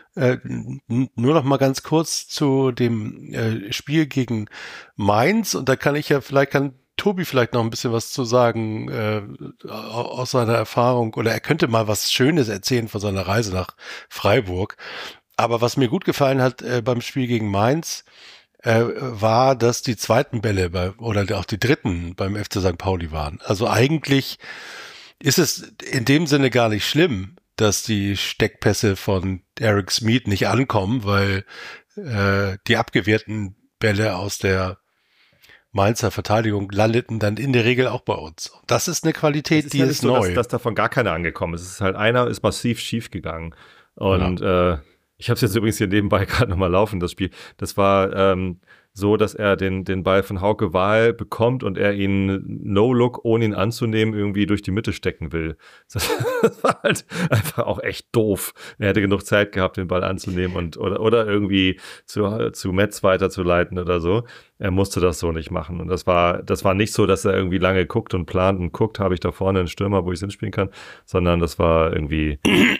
Nur noch mal ganz kurz zu dem Spiel gegen Mainz und da kann Tobi vielleicht noch ein bisschen was zu sagen aus seiner Erfahrung oder er könnte mal was Schönes erzählen von seiner Reise nach Freiburg. Aber was mir gut gefallen hat beim Spiel gegen Mainz, war, dass die zweiten Bälle oder auch die dritten beim FC St. Pauli waren. Also eigentlich ist es in dem Sinne gar nicht schlimm, dass die Steckpässe von Eric Smith nicht ankommen, weil die abgewehrten Bälle aus der Mainzer Verteidigung landeten dann in der Regel auch bei uns. Das ist eine Qualität, die ist neu. Dass davon gar keiner angekommen ist. Es ist halt einer ist massiv schief gegangen. Und ich habe es jetzt übrigens hier nebenbei gerade nochmal laufen, das Spiel. Das war so, dass er den Ball von Hauke Wahl bekommt und er ihn No-Look, ohne ihn anzunehmen, irgendwie durch die Mitte stecken will. Das war halt einfach auch echt doof. Er hätte genug Zeit gehabt, den Ball anzunehmen oder irgendwie zu Metz weiterzuleiten oder so. Er musste das so nicht machen. Und das war nicht so, dass er irgendwie lange guckt und plant und guckt, habe ich da vorne einen Stürmer, wo ich es hinspielen kann, sondern das war irgendwie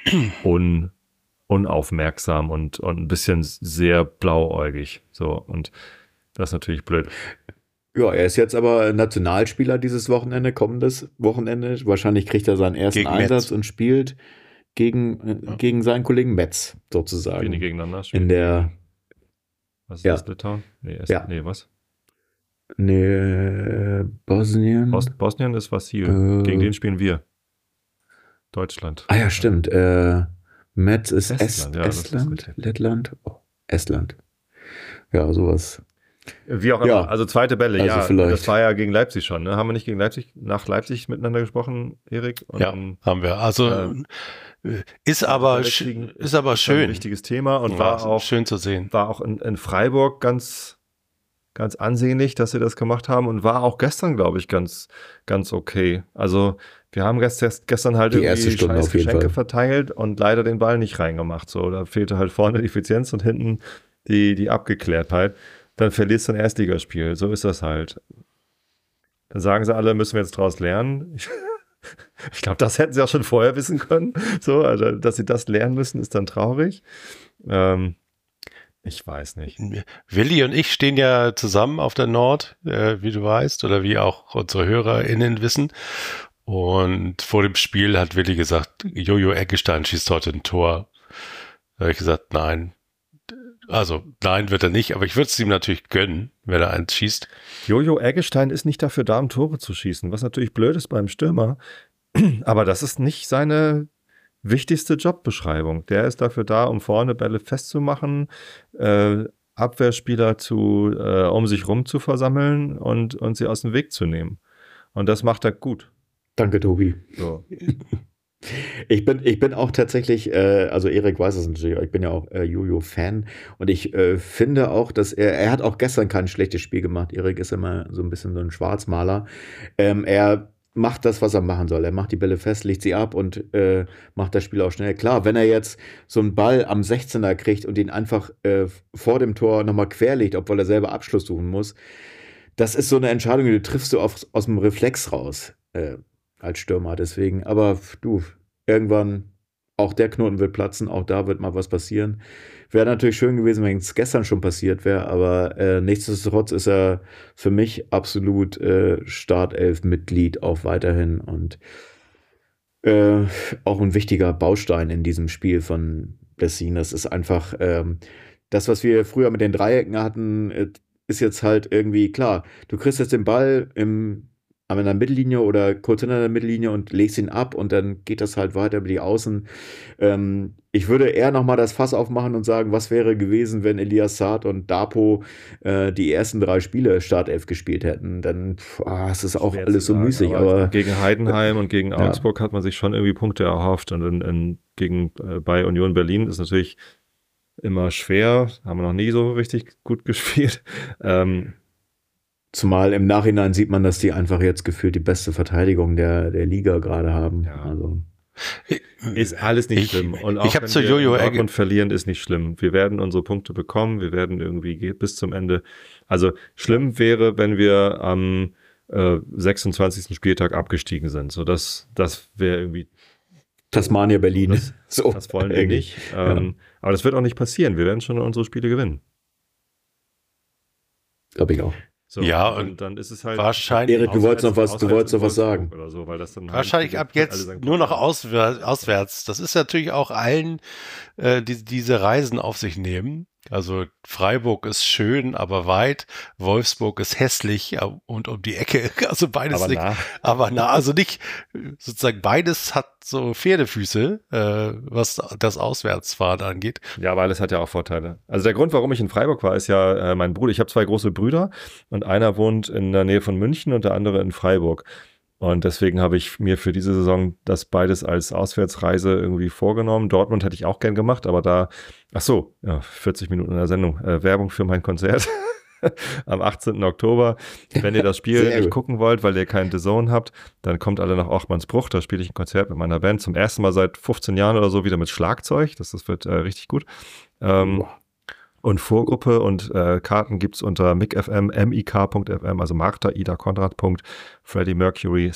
unaufmerksam und ein bisschen sehr blauäugig. So, und das ist natürlich blöd. Ja, er ist jetzt aber Nationalspieler dieses kommendes Wochenende. Wahrscheinlich kriegt er seinen ersten Gegen Einsatz Metz. und spielt gegen seinen Kollegen Metz sozusagen. Spielen die gegeneinander? Spielen In der was ist ja. das, Litauen? Nee, was? Nee, Bosnien. Bosnien ist Vasil. Gegen den spielen wir. Deutschland. Ah ja, stimmt. Metz ist Estland, ja, das ist Estland, richtig. Lettland, Estland. Ja, sowas. Wie auch immer, Ja. also zweite Bälle, Also ja. vielleicht. Das war ja gegen Leipzig schon, ne? Haben wir nicht nach Leipzig miteinander gesprochen, Erik? Und Ja, haben wir. Also ist aber schön. Ein wichtiges Thema und war auch schön zu sehen. War auch in Freiburg ganz ansehnlich, dass sie das gemacht haben und war auch gestern, glaube ich, ganz okay. Also wir haben gestern halt Die erste irgendwie Stunde scheiß auf jeden Geschenke Fall. verteilt und leider den Ball nicht reingemacht. So, da fehlte halt vorne die Effizienz und hinten die Abgeklärtheit. Dann verlierst du ein Erstligaspiel. So ist das halt. Dann sagen sie alle, müssen wir jetzt draus lernen. Ich glaube, das hätten sie auch schon vorher wissen können. So, also, dass sie das lernen müssen, ist dann traurig. Ich weiß nicht. Willi und ich stehen ja zusammen auf der Nord, wie du weißt, oder wie auch unsere HörerInnen wissen. Und vor dem Spiel hat Willi gesagt, Jojo Eggestein schießt heute ein Tor. Da habe ich gesagt, nein. Also, nein wird er nicht, aber ich würde es ihm natürlich gönnen, wenn er eins schießt. Jojo Eggestein ist nicht dafür da, um Tore zu schießen, was natürlich blöd ist beim Stürmer. Aber das ist nicht seine wichtigste Jobbeschreibung. Der ist dafür da, um vorne Bälle festzumachen, Abwehrspieler um sich rum zu versammeln und sie aus dem Weg zu nehmen. Und das macht er gut. Danke, Tobi. So. Ich bin auch tatsächlich, also Erik weiß es natürlich, ich bin ja auch Jojo-Fan und ich finde auch, dass er hat auch gestern kein schlechtes Spiel gemacht. Erik ist immer so ein bisschen so ein Schwarzmaler. Er macht das, was er machen soll. Er macht die Bälle fest, legt sie ab und macht das Spiel auch schnell. Klar, wenn er jetzt so einen Ball am 16er kriegt und ihn einfach vor dem Tor nochmal querlegt, obwohl er selber Abschluss suchen muss, das ist so eine Entscheidung, die triffst du aus dem Reflex raus als Stürmer. Deswegen, aber du, irgendwann, auch der Knoten wird platzen, auch da wird mal was passieren. Wäre natürlich schön gewesen, wenn es gestern schon passiert wäre, aber nichtsdestotrotz ist er für mich absolut Startelf-Mitglied auch weiterhin und auch ein wichtiger Baustein in diesem Spiel von Blessin. Das ist einfach das, was wir früher mit den Dreiecken hatten, ist jetzt halt irgendwie klar. Du kriegst jetzt den Ball an der Mittellinie oder kurz hinter der Mittellinie und legst ihn ab und dann geht das halt weiter über die Außen. Ich würde eher nochmal das Fass aufmachen und sagen, was wäre gewesen, wenn Elias Saad und Dapo die ersten 3 Spiele Startelf gespielt hätten. Dann es ist auch alles so müßig. Aber gegen Heidenheim und gegen Augsburg hat man sich schon irgendwie Punkte erhofft und bei Union Berlin ist natürlich immer schwer, haben wir noch nie so richtig gut gespielt. Zumal im Nachhinein sieht man, dass die einfach jetzt gefühlt die beste Verteidigung der Liga gerade haben. Ja. Also. Ist alles nicht schlimm. Und auch ich wenn wir Dortmund verlieren, ist nicht schlimm. Wir werden unsere Punkte bekommen. Wir werden irgendwie bis zum Ende. Also schlimm wäre, wenn wir am 26. Spieltag abgestiegen sind. So, das wäre irgendwie Tasmania Berlin. Das wollen wir nicht. Aber das wird auch nicht passieren. Wir werden schon unsere Spiele gewinnen. Glaube ich auch. So, ja, und dann ist es halt wahrscheinlich. Erik, du wolltest noch was sagen. Oder so, weil das dann wahrscheinlich halt ab jetzt nur noch auswärts. Das ist natürlich auch allen, die diese Reisen auf sich nehmen. Also Freiburg ist schön, aber weit. Wolfsburg ist hässlich und um die Ecke. Also beides aber nicht. Aber also nicht, sozusagen beides hat so Pferdefüße, was das Auswärtsfahren angeht. Ja, aber alles hat ja auch Vorteile. Also der Grund, warum ich in Freiburg war, ist ja mein Bruder. Ich habe 2 große Brüder und einer wohnt in der Nähe von München und der andere in Freiburg. Und deswegen habe ich mir für diese Saison das beides als Auswärtsreise irgendwie vorgenommen. Dortmund hätte ich auch gern gemacht, aber 40 Minuten in der Sendung, Werbung für mein Konzert. am 18. Oktober. Wenn ihr das Spiel nicht gucken wollt, weil ihr keinen DAZN habt, dann kommt alle nach Ochmannsbruch. Da spiele ich ein Konzert mit meiner Band zum ersten Mal seit 15 Jahren oder so wieder mit Schlagzeug. Das wird richtig gut. Und Vorgruppe und Karten gibt's unter mik.fm, mik.fm, also Martha Ida Konrad. Freddie Mercury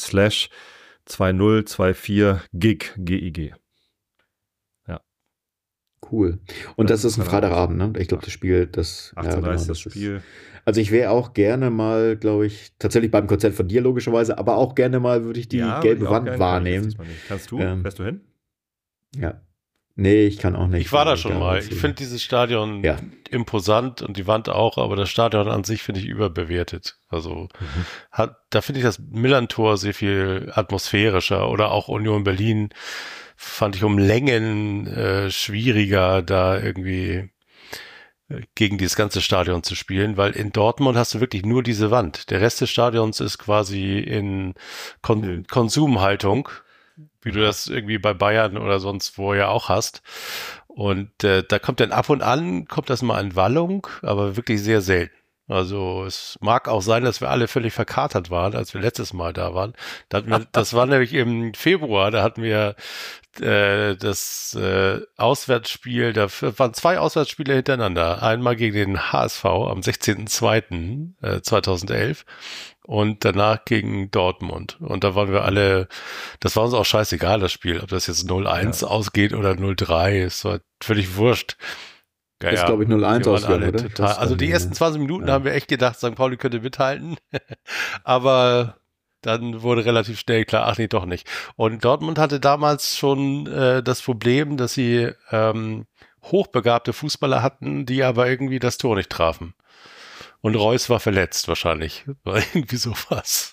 /2024 Gig, GIG. Ja. Cool. Und das ist ein Freitagabend, ne? Ich glaube, das Spiel, 18:30 das Spiel. Also ich wäre auch gerne mal, glaube ich, tatsächlich beim Konzert von dir logischerweise, aber auch gerne mal würde ich die gelbe Wand wahrnehmen. Kannst du? Fährst du hin? Ja. Nee, ich kann auch nicht. Ich war da schon mal. Ich finde dieses Stadion imposant und die Wand auch, aber das Stadion an sich finde ich überbewertet. Also da finde ich das Millern-Tor sehr viel atmosphärischer oder auch Union Berlin fand ich um Längen schwieriger, da irgendwie gegen dieses ganze Stadion zu spielen, weil in Dortmund hast du wirklich nur diese Wand. Der Rest des Stadions ist quasi in Konsumhaltung, wie du das irgendwie bei Bayern oder sonst wo ja auch hast. Und da kommt dann ab und an, kommt das mal in Wallung, aber wirklich sehr selten. Also es mag auch sein, dass wir alle völlig verkatert waren, als wir letztes Mal da waren. Das war nämlich im Februar, da hatten wir das Auswärtsspiel, da waren 2 Auswärtsspiele hintereinander. Einmal gegen den HSV am 16.02.2011 und danach gegen Dortmund. Und da waren wir alle, das war uns auch scheißegal, das Spiel, ob das jetzt 0-1 ausgeht oder 0-3, es war völlig wurscht. Ja, ist, glaube ich, 0-1 ausgegangen, oder? Total, also die ersten 20 Minuten haben wir echt gedacht, St. Pauli könnte mithalten, aber dann wurde relativ schnell klar, ach nee, doch nicht. Und Dortmund hatte damals schon das Problem, dass sie hochbegabte Fußballer hatten, die aber irgendwie das Tor nicht trafen. Und Reus war verletzt wahrscheinlich. War irgendwie sowas.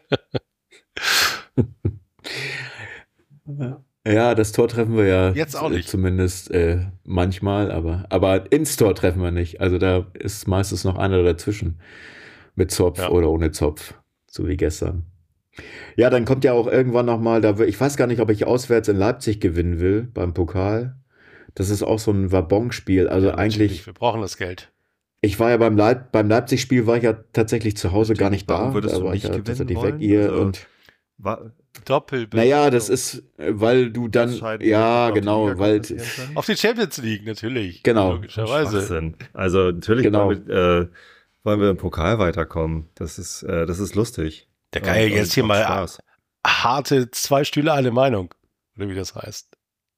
Ja, das Tor treffen wir ja jetzt auch nicht. Zumindest manchmal, aber ins Tor treffen wir nicht. Also da ist meistens noch einer dazwischen mit Zopf oder ohne Zopf, so wie gestern. Ja, dann kommt ja auch irgendwann nochmal, ich weiß gar nicht, ob ich auswärts in Leipzig gewinnen will beim Pokal. Das ist auch so ein Wabonspiel. Also eigentlich. Wir brauchen das Geld. Ich war ja beim Leipzig-Spiel war ich ja tatsächlich zu Hause gar nicht da. Würdest du nicht gewinnen wollen? Doppelbild. Naja, das ist, weil du dann, genau, weil auf die Champions League natürlich. Genau. Logischerweise. Also natürlich wollen wir im Pokal weiterkommen. Das ist lustig. Der kann ja jetzt hier mal harte 2 Stühle eine Meinung, oder wie das heißt.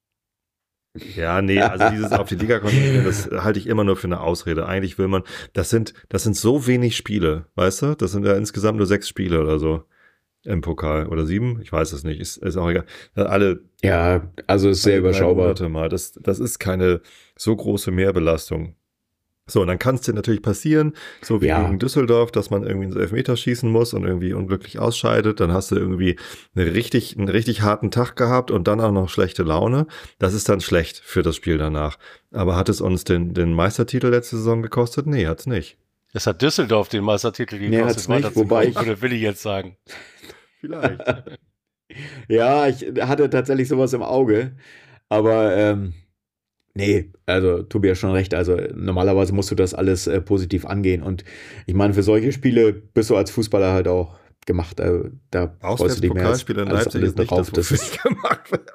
Ja, nee, also dieses auf die Liga konzentrieren, das halte ich immer nur für eine Ausrede. Eigentlich will man, das sind so wenig Spiele, weißt du? Das sind ja insgesamt nur 6 Spiele oder so im Pokal oder 7, ich weiß es nicht, ist auch egal. Ja, also ist sehr überschaubar. Das ist keine so große Mehrbelastung. So, und dann kann es dir natürlich passieren, so wie gegen Düsseldorf, dass man irgendwie ins Elfmeter schießen muss und irgendwie unglücklich ausscheidet. Dann hast du irgendwie einen richtig harten Tag gehabt und dann auch noch schlechte Laune. Das ist dann schlecht für das Spiel danach. Aber hat es uns den Meistertitel letzte Saison gekostet? Nee, hat's nicht. Es hat Düsseldorf den Meistertitel gekostet. Nee, hat's nicht, wobei oder will ich jetzt sagen. Vielleicht. Ja, ich hatte tatsächlich sowas im Auge. Aber nee, also Tobi hat schon recht. Also normalerweise musst du das alles positiv angehen. Und ich meine, für solche Spiele bist du als Fußballer halt auch gemacht. Da freust du dich mehr als alles drauf. Das ist gemacht wird.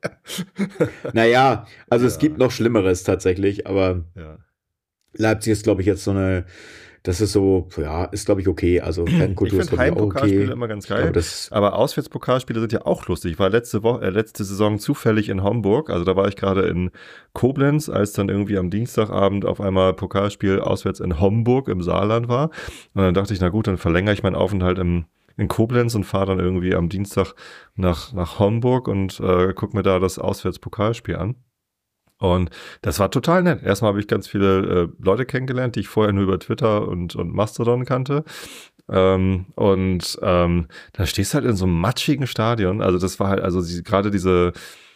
Naja, also es gibt noch Schlimmeres tatsächlich. Aber Leipzig ist, glaube ich, jetzt so eine... Das ist so, ist, glaube ich, okay. Also Fankultur ist, glaube ich, auch okay. Heimpokalspiele immer ganz geil. Aber Auswärtspokalspiele sind ja auch lustig. Ich war letzte Saison zufällig in Homburg. Also da war ich gerade in Koblenz, als dann irgendwie am Dienstagabend auf einmal Pokalspiel auswärts in Homburg im Saarland war. Und dann dachte ich, na gut, dann verlängere ich meinen Aufenthalt in Koblenz und fahre dann irgendwie am Dienstag nach Homburg und gucke mir da das Auswärtspokalspiel an. Und das war total nett. Erstmal habe ich ganz viele Leute kennengelernt, die ich vorher nur über Twitter und Mastodon kannte. Dann stehst du halt in so einem matschigen Stadion. Also das war halt, gerade diese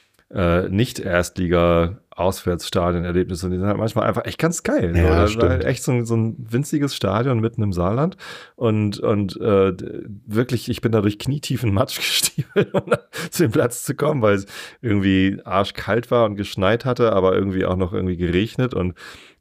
Nicht-Erstliga-Auswärtsstadien-Erlebnisse, die sind halt manchmal einfach echt ganz geil. Ja, das war halt echt so ein winziges Stadion mitten im Saarland und wirklich, ich bin da durch knietiefen Matsch gestiefelt, um zu dem Platz zu kommen, weil es irgendwie arschkalt war und geschneit hatte, aber irgendwie auch noch irgendwie geregnet und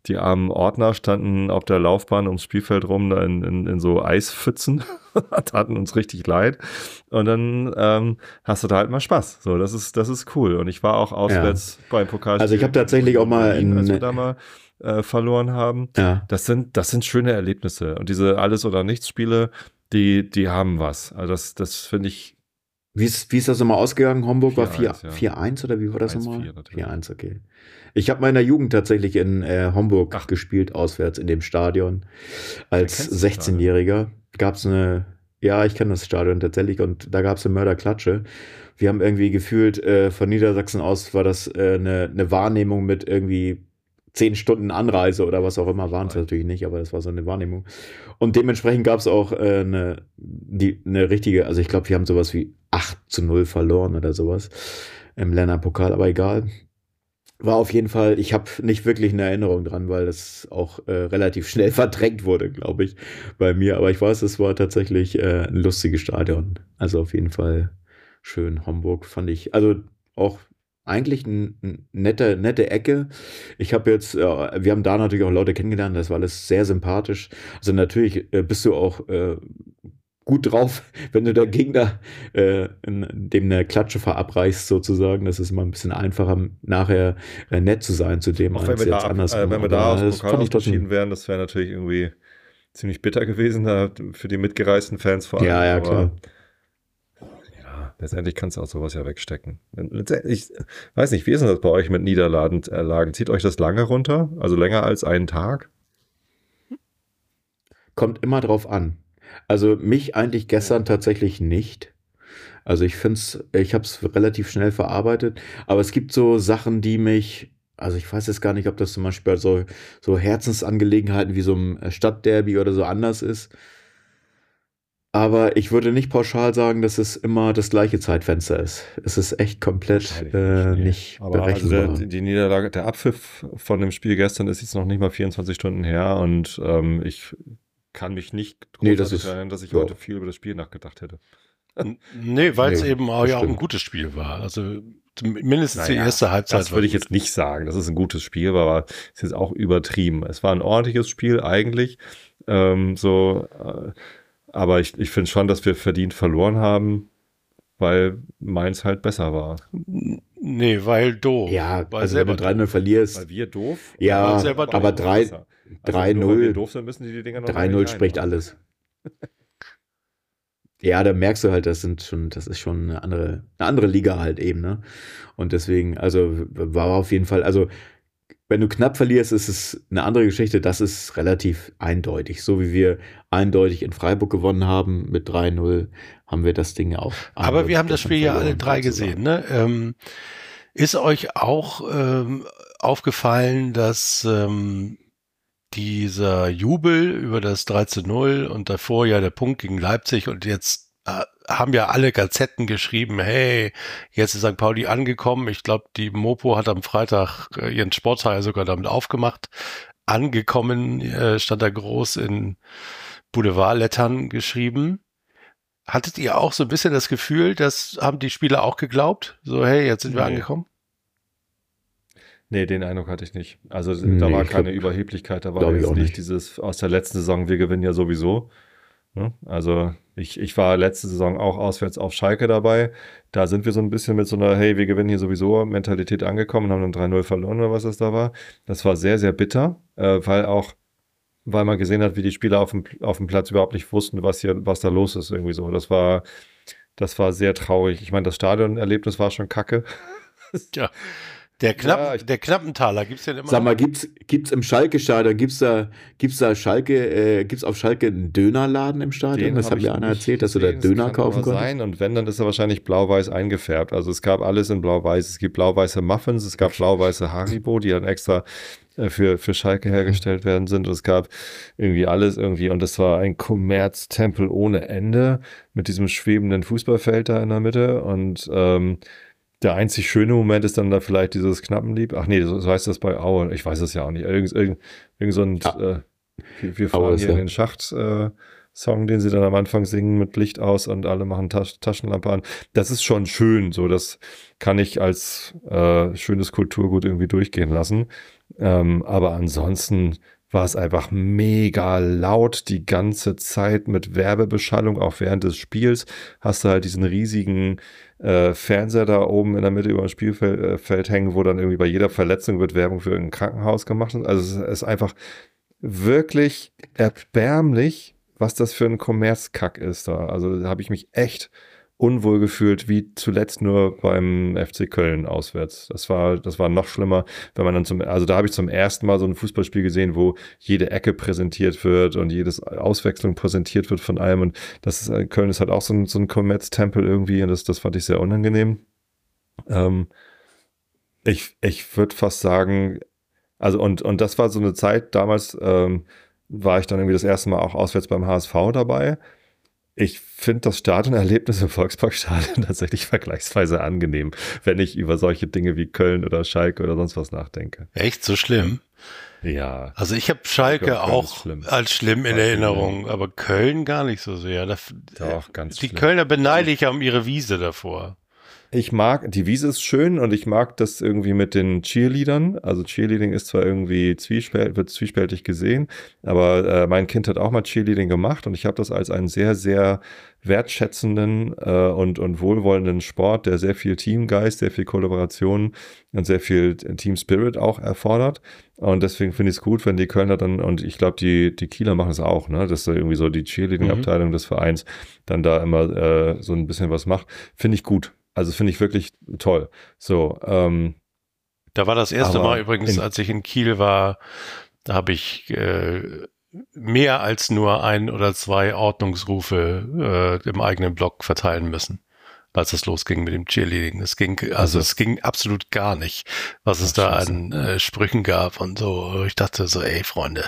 die armen Ordner standen auf der Laufbahn ums Spielfeld rum, da in so Eispfützen, taten uns richtig leid. Und dann hast du da halt mal Spaß. So, das ist cool. Und ich war auch auswärts beim Pokalspiel. Also ich habe tatsächlich auch mal als wir da mal verloren haben. Ja. Das sind schöne Erlebnisse. Und diese Alles- oder Nichts-Spiele, die haben was. Also das finde ich. Wie ist das nochmal ausgegangen? Homburg war 4-1 oder wie war das 1-4 nochmal? natürlich. 4-1, okay. Ich habe mal in der Jugend tatsächlich in Homburg gespielt, auswärts in dem Stadion. Als 16-Jähriger gab es ich kenne das Stadion tatsächlich, und da gab es eine Mörderklatsche. Wir haben irgendwie gefühlt, von Niedersachsen aus war das eine Wahrnehmung mit irgendwie 10 Stunden Anreise oder was auch immer, waren es natürlich nicht, aber das war so eine Wahrnehmung. Und dementsprechend gab es auch eine richtige, also ich glaube, wir haben sowas wie 8-0 verloren oder sowas im Länderpokal, aber egal. War auf jeden Fall, ich habe nicht wirklich eine Erinnerung dran, weil das auch relativ schnell verdrängt wurde, glaube ich, bei mir. Aber ich weiß, es war tatsächlich ein lustiges Stadion. Also auf jeden Fall schön. Homburg fand ich, also auch eigentlich eine nette Ecke. Ich habe jetzt, wir haben da natürlich auch Leute kennengelernt, das war alles sehr sympathisch. Also natürlich bist du auch gut drauf, wenn du der Gegner dem eine Klatsche verabreichst sozusagen. Das ist immer ein bisschen einfacher, nachher nett zu sein zu dem, auch als jetzt andersrum. Wenn wir da aus dem Pokal ausgeschieden wären, das wäre natürlich irgendwie ziemlich bitter gewesen, da für die mitgereisten Fans vor allem. Ja, klar. Ja, letztendlich kannst du auch sowas ja wegstecken. Ich weiß nicht, wie ist denn das bei euch mit Niederlagen? Zieht euch das lange runter? Also länger als einen Tag? Kommt immer drauf an. Also mich eigentlich gestern tatsächlich nicht. Also ich habe es relativ schnell verarbeitet, aber es gibt so Sachen, die mich, also ich weiß jetzt gar nicht, ob das zum Beispiel so Herzensangelegenheiten wie so ein Stadtderby oder so anders ist. Aber ich würde nicht pauschal sagen, dass es immer das gleiche Zeitfenster ist. Es ist echt komplett nicht berechenbar. Also die Niederlage, der Abpfiff von dem Spiel gestern ist jetzt noch nicht mal 24 Stunden her, und ich kann mich nicht großartig erinnern, dass ich heute viel über das Spiel nachgedacht hätte. Nee, weil es eben auch ein gutes Spiel war. Also mindestens die erste Halbzeit. Das würde ich jetzt nicht sagen, dass es ein gutes Spiel war, aber es ist jetzt auch übertrieben. Es war ein ordentliches Spiel eigentlich. Aber ich finde schon, dass wir verdient verloren haben, weil Mainz halt besser war. Nee, weil doof. Ja, also wenn du 3-0 verlierst. Weil wir doof? Ja, aber 3-0. Wenn wir doof sind, müssen die Dinger noch 3-0 spricht alles. Ja, da merkst du halt, das ist schon eine andere Liga halt eben, ne? Und deswegen, also war auf jeden Fall, also wenn du knapp verlierst, ist es eine andere Geschichte. Das ist relativ eindeutig. So wie wir eindeutig in Freiburg gewonnen haben mit 3-0, haben wir das Ding ja auch. Aber wir haben das Spiel ja alle drei gesehen, ne? Ist euch auch aufgefallen, dass dieser Jubel über das 3-0 und davor ja der Punkt gegen Leipzig, und jetzt haben ja alle Gazetten geschrieben, hey, jetzt ist St. Pauli angekommen. Ich glaube, die Mopo hat am Freitag ihren Sportteil sogar damit aufgemacht. Angekommen stand da groß in Boulevardlettern geschrieben. Hattet ihr auch so ein bisschen das Gefühl, das haben die Spieler auch geglaubt? So, hey, jetzt sind wir angekommen? Nee, den Eindruck hatte ich nicht. Also da war keine Überheblichkeit, da war jetzt nicht dieses aus der letzten Saison, wir gewinnen ja sowieso. Also ich war letzte Saison auch auswärts auf Schalke dabei. Da sind wir so ein bisschen mit so einer, hey, wir gewinnen hier sowieso Mentalität angekommen, haben dann 3-0 verloren oder was das da war. Das war sehr, sehr bitter, weil man gesehen hat, wie die Spieler auf dem Platz überhaupt nicht wussten, was da los ist irgendwie so. Das war sehr traurig. Ich meine, das Stadionerlebnis war schon kacke. Ja. Der Knappenthaler gibt's denn immer. Sag mal, gibt's im Schalke-Stadion, gibt's auf Schalke einen Dönerladen im Stadion? Das hat mir einer erzählt, dass du da Döner kaufen konntest. Und wenn, dann ist er wahrscheinlich blau-weiß eingefärbt. Also es gab alles in blau-weiß. Es gibt blau-weiße Muffins, es gab blau-weiße Haribo, die dann extra für Schalke hergestellt werden sind. Und es gab irgendwie alles irgendwie. Und das war ein Kommerztempel ohne Ende mit diesem schwebenden Fußballfeld da in der Mitte. Und der einzig schöne Moment ist dann da vielleicht dieses Knappenlied. Ach nee, so heißt das bei Aue. Ich weiß es ja auch nicht. Irgend so ein wir fahren hier in den Schacht Song, den sie dann am Anfang singen mit Licht aus und alle machen Taschenlampe an. Das ist schon schön, so das kann ich als schönes Kulturgut irgendwie durchgehen lassen. Aber ansonsten war es einfach mega laut die ganze Zeit mit Werbebeschallung, auch während des Spiels. Hast du halt diesen riesigen Fernseher da oben in der Mitte über dem Spielfeld hängen, wo dann irgendwie bei jeder Verletzung wird Werbung für ein Krankenhaus gemacht. Also es ist einfach wirklich erbärmlich, was das für ein Kommerzkack ist da. Also da habe ich mich echt unwohl gefühlt, wie zuletzt nur beim FC Köln auswärts. Das war noch schlimmer, wenn man dann also da habe ich zum ersten Mal so ein Fußballspiel gesehen, wo jede Ecke präsentiert wird und jedes Auswechslung präsentiert wird von allem und Köln ist halt auch so ein Kommerztempel irgendwie und das fand ich sehr unangenehm. Ich würde fast sagen, also und das war so eine Zeit, damals war ich dann irgendwie das erste Mal auch auswärts beim HSV dabei. Ich finde das Stadionerlebnis im Volksparkstadion tatsächlich vergleichsweise angenehm, wenn ich über solche Dinge wie Köln oder Schalke oder sonst was nachdenke. Echt so schlimm? Ja. Also ich habe Schalke auch als schlimm in Erinnerung, aber Köln gar nicht so sehr. Doch, ganz die schlimm. Kölner beneide ich ja um ihre Wiese davor. Ich mag, die Wiese ist schön und ich mag das irgendwie mit den Cheerleadern. Also Cheerleading ist zwar irgendwie wird zwiespältig gesehen, aber mein Kind hat auch mal Cheerleading gemacht und ich habe das als einen sehr, sehr wertschätzenden und wohlwollenden Sport, der sehr viel Teamgeist, sehr viel Kollaboration und sehr viel Team Spirit auch erfordert. Und deswegen finde ich es gut, wenn die Kölner dann, und ich glaube, die Kieler machen es auch, ne, dass da irgendwie so die Cheerleading-Abteilung des Vereins dann da immer so ein bisschen was macht. Finde ich gut. Also finde ich wirklich toll. So, da war das erste Mal übrigens, als ich in Kiel war, da habe ich mehr als nur 1 oder 2 Ordnungsrufe im eigenen Blog verteilen müssen, als es losging mit dem Cheerleading. Es ging absolut gar nicht, was es da an Sprüchen gab und so. Ich dachte so, ey Freunde,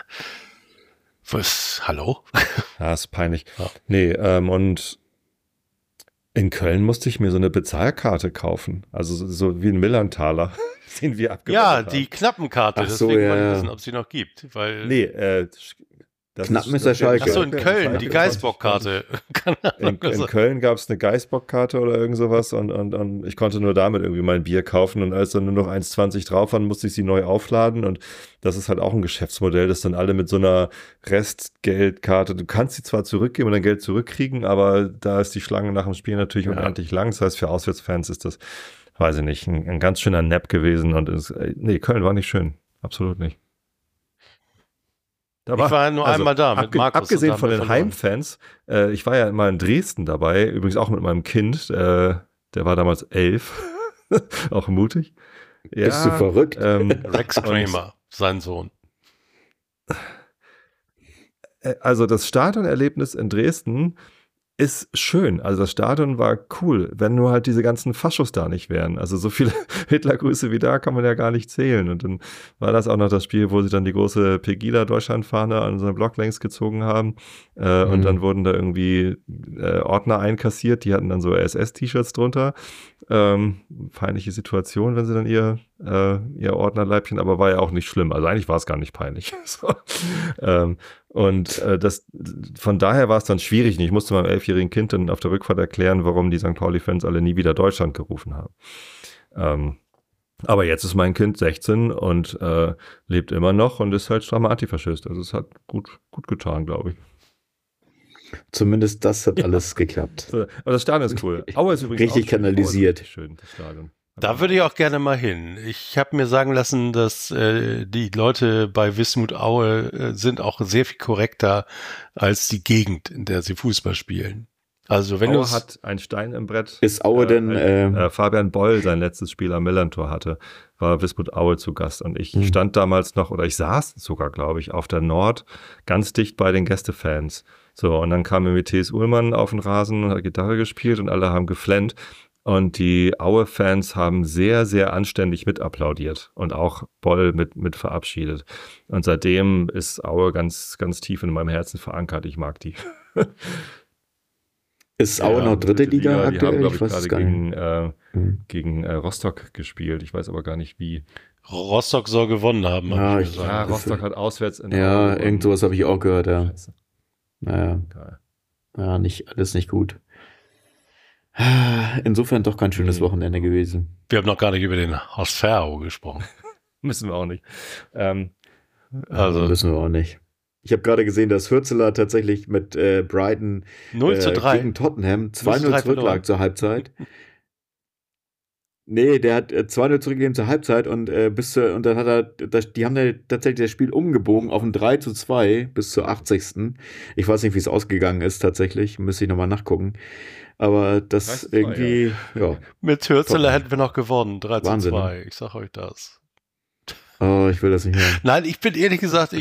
hallo? Ja, ist peinlich. Ja. Nee, und in Köln musste ich mir so eine Bezahlkarte kaufen. Also so wie ein Millantaler, den wir abgebaut haben. Ja, die Knappenkarte. Deswegen wollte ich wissen, ob es die noch gibt. Weil Knappen ist der Schalke. Achso, in Köln, die Geißbock-Karte. In Köln gab es eine Geißbock-Karte oder irgend sowas und ich konnte nur damit irgendwie mein Bier kaufen und als dann nur noch 1,20 drauf waren, musste ich sie neu aufladen und das ist halt auch ein Geschäftsmodell, dass dann alle mit so einer Restgeldkarte, du kannst sie zwar zurückgeben und dein Geld zurückkriegen, aber da ist die Schlange nach dem Spiel natürlich unendlich lang, das heißt für Auswärtsfans ist das, weiß ich nicht, ein ganz schöner Nap gewesen und Köln war nicht schön, absolut nicht. Ich war nur einmal da mit Markus. Abgesehen von den Heimfans, ich war ja mal in Dresden dabei, übrigens auch mit meinem Kind, der war damals 11, auch mutig. Ja, bist du verrückt? Rex Kramer, sein Sohn. Also das Stadionerlebnis in Dresden ist schön. Also das Stadion war cool, wenn nur halt diese ganzen Faschos da nicht wären. Also so viele Hitlergrüße wie da kann man ja gar nicht zählen. Und dann war das auch noch das Spiel, wo sie dann die große Pegida-Deutschlandfahne an unseren Block längs gezogen haben. Und dann wurden da irgendwie Ordner einkassiert, die hatten dann so SS-T-Shirts drunter. Peinliche Situation, wenn sie dann ihr Ordnerleibchen, aber war ja auch nicht schlimm. Also eigentlich war es gar nicht peinlich. So. Von daher war es dann schwierig. Ich musste meinem 11-jährigen Kind dann auf der Rückfahrt erklären, warum die St. Pauli-Fans alle nie wieder Deutschland gerufen haben. Aber jetzt ist mein Kind 16 und lebt immer noch und ist halt strammer Antifaschist. Also es hat gut getan, glaube ich. Zumindest das hat alles geklappt. Aber das Stadion ist cool. Aue ist übrigens richtig kanalisiert. Ist schön, das Stadion. Da würde ich auch gerne mal hin. Ich habe mir sagen lassen, dass die Leute bei Wismut Aue sind auch sehr viel korrekter als die Gegend, in der sie Fußball spielen. Also wenn Aue hat ein Stein im Brett. Ist Aue denn Fabian Boll sein letztes Spiel am Millantor hatte, war Wismut Aue zu Gast und ich stand damals noch, oder ich saß sogar, glaube ich, auf der Nord, ganz dicht bei den Gästefans. So, und dann kam irgendwie T.S. Ullmann auf den Rasen und hat Gitarre gespielt und alle haben geflennt. Und die Aue-Fans haben sehr, sehr anständig mit applaudiert und auch Boll mit verabschiedet. Und seitdem ist Aue ganz, ganz tief in meinem Herzen verankert. Ich mag die. Ist Aue noch dritte Liga aktuell? Die haben, glaube ich, gerade gegen Rostock gespielt. Ich weiß aber gar nicht wie. Rostock soll gewonnen haben. Ja, Rostock hat auswärts in Aue irgend sowas habe ich auch gehört, ja. Naja, ja, alles nicht gut. Insofern doch kein schönes Wochenende gewesen. Wir haben noch gar nicht über den HSV gesprochen. Müssen wir auch nicht. Also müssen wir auch nicht. Ich habe gerade gesehen, dass Hürzeler tatsächlich mit Brighton 0:3 gegen Tottenham 2-0 zurücklag zur Halbzeit. Nee, der hat 2-0 zurückgegeben zur Halbzeit und dann hat die haben tatsächlich das Spiel umgebogen auf ein 3-2 bis zur 80. Ich weiß nicht, wie es ausgegangen ist tatsächlich, müsste ich nochmal nachgucken. Aber das irgendwie, ja. Mit Hürzeler hätten wir noch gewonnen, 3-2. Wahnsinn. Ich sag euch das. Oh, ich will das nicht hören. Nein, ich bin ehrlich gesagt,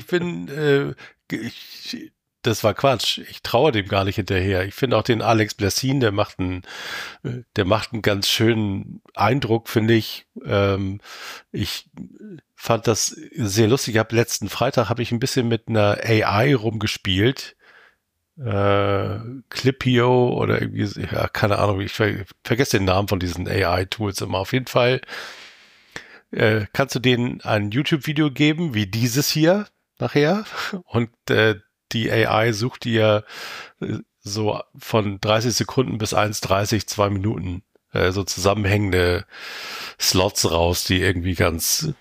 das war Quatsch. Ich traue dem gar nicht hinterher. Ich finde auch den Alex Blessin, der macht einen ganz schönen Eindruck, finde ich. Ich fand das sehr lustig. Letzten Freitag habe ich ein bisschen mit einer AI rumgespielt. Clipio oder irgendwie, ja, keine Ahnung, ich vergesse den Namen von diesen AI-Tools immer. Auf jeden Fall kannst du denen ein YouTube-Video geben, wie dieses hier nachher. Und die AI sucht dir so von 30 Sekunden bis 1,30, 2 Minuten so zusammenhängende Slots raus, die irgendwie ganz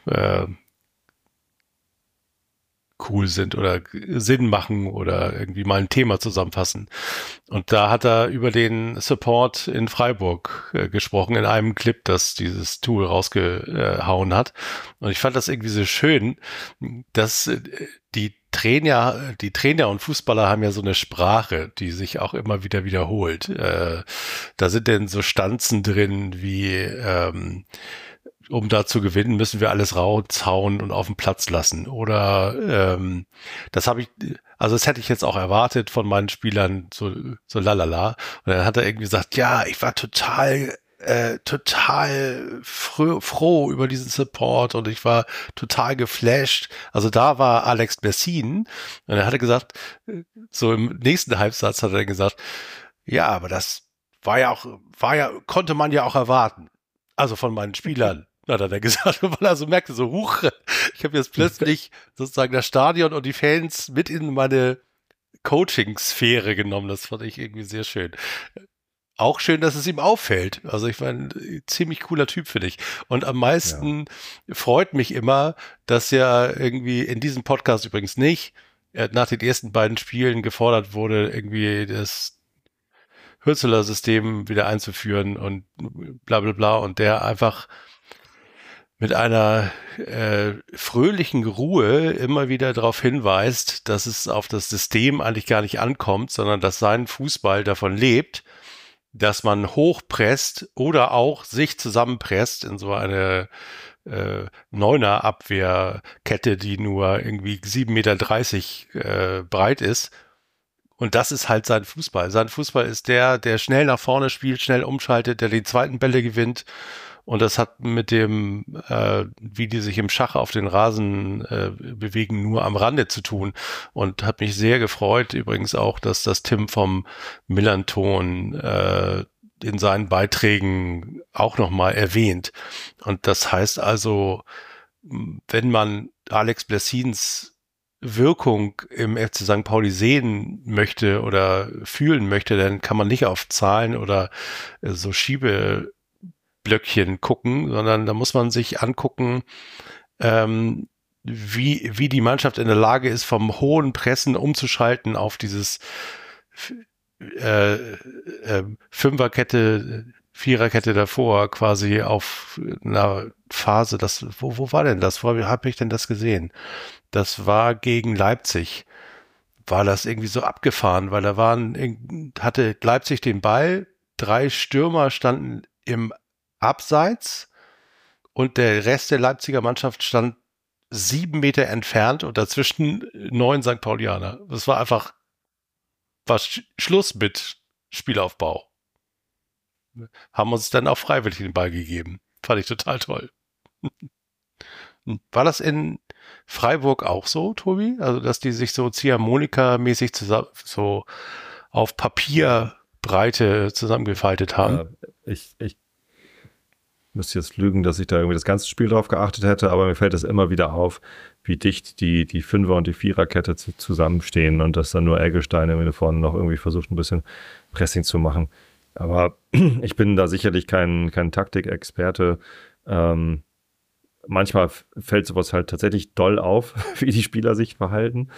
cool sind oder Sinn machen oder irgendwie mal ein Thema zusammenfassen. Und da hat er über den Support in Freiburg gesprochen, in einem Clip, das dieses Tool rausgehauen hat. Und ich fand das irgendwie so schön, dass die Trainer und Fußballer haben ja so eine Sprache, die sich auch immer wieder wiederholt. Da sind denn so Stanzen drin wie um da zu gewinnen, müssen wir alles raushauen und auf den Platz lassen. Oder das hätte ich jetzt auch erwartet von meinen Spielern, so lalala. Und dann hat er irgendwie gesagt, ja, ich war total froh über diesen Support und ich war total geflasht. Also da war Alex Blessin und er hatte gesagt, so im nächsten Halbsatz hat er gesagt, ja, aber das konnte man ja auch erwarten. Also von meinen Spielern. Hat er gesagt, weil er so merkte, so, huch, ich habe jetzt plötzlich sozusagen das Stadion und die Fans mit in meine Coaching-Sphäre genommen. Das fand ich irgendwie sehr schön. Auch schön, dass es ihm auffällt. Also ich meine, ziemlich cooler Typ, finde ich. Und am meisten freut mich immer, dass ja irgendwie in diesem Podcast übrigens nicht nach den ersten beiden Spielen gefordert wurde, irgendwie das Hürzeler-System wieder einzuführen und bla bla bla. Und der einfach mit einer fröhlichen Ruhe immer wieder darauf hinweist, dass es auf das System eigentlich gar nicht ankommt, sondern dass sein Fußball davon lebt, dass man hochpresst oder auch sich zusammenpresst in so eine Neuner-Abwehrkette, die nur irgendwie 7,30 Meter breit ist. Und das ist halt sein Fußball. Sein Fußball ist der schnell nach vorne spielt, schnell umschaltet, der die zweiten Bälle gewinnt. Und das hat mit dem, wie die sich im Schach auf den Rasen bewegen, nur am Rande zu tun. Und hat mich sehr gefreut, übrigens auch, dass das Tim vom Millanton in seinen Beiträgen auch nochmal erwähnt. Und das heißt also, wenn man Alex Blessins Wirkung im FC St. Pauli sehen möchte oder fühlen möchte, dann kann man nicht auf Zahlen oder so Blöckchen gucken, sondern da muss man sich angucken, wie die Mannschaft in der Lage ist, vom hohen Pressen umzuschalten auf dieses Fünferkette, Viererkette davor, quasi auf einer Phase, wo war denn das? Wo habe ich denn das gesehen? Das war gegen Leipzig. War das irgendwie so abgefahren, weil hatte Leipzig den Ball, 3 Stürmer standen im Abseits und der Rest der Leipziger Mannschaft stand 7 Meter entfernt und dazwischen 9 St. Paulianer. Das war einfach Schluss mit Spielaufbau. Haben uns dann auch freiwillig den Ball gegeben. Fand ich total toll. War das in Freiburg auch so, Tobi? Also, dass die sich so Ziehharmonika-mäßig so auf Papierbreite zusammengefaltet haben? müsste jetzt lügen, dass ich da irgendwie das ganze Spiel drauf geachtet hätte, aber mir fällt es immer wieder auf, wie dicht die Fünfer- und die Viererkette zusammenstehen und dass dann nur Eggestein irgendwie vorne noch irgendwie versucht, ein bisschen Pressing zu machen. Aber ich bin da sicherlich kein Taktikexperte. Manchmal fällt sowas halt tatsächlich doll auf, wie die Spieler sich verhalten.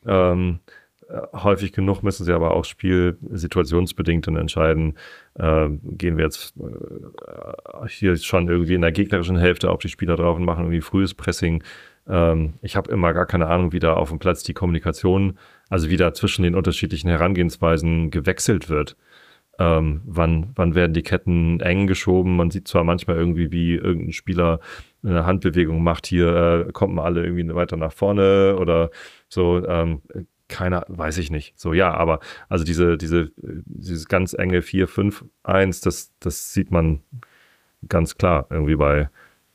Häufig genug müssen sie aber auch spielsituationsbedingt dann entscheiden, gehen wir jetzt hier schon irgendwie in der gegnerischen Hälfte auf die Spieler drauf und machen irgendwie frühes Pressing. Ich habe immer gar keine Ahnung, wie da auf dem Platz die Kommunikation, also wie da zwischen den unterschiedlichen Herangehensweisen gewechselt wird. Wann werden die Ketten eng geschoben? Man sieht zwar manchmal irgendwie, wie irgendein Spieler eine Handbewegung macht, hier kommt man alle irgendwie weiter nach vorne oder so, keiner, weiß ich nicht. So, ja, aber also dieses ganz enge 4-5-1, das sieht man ganz klar irgendwie bei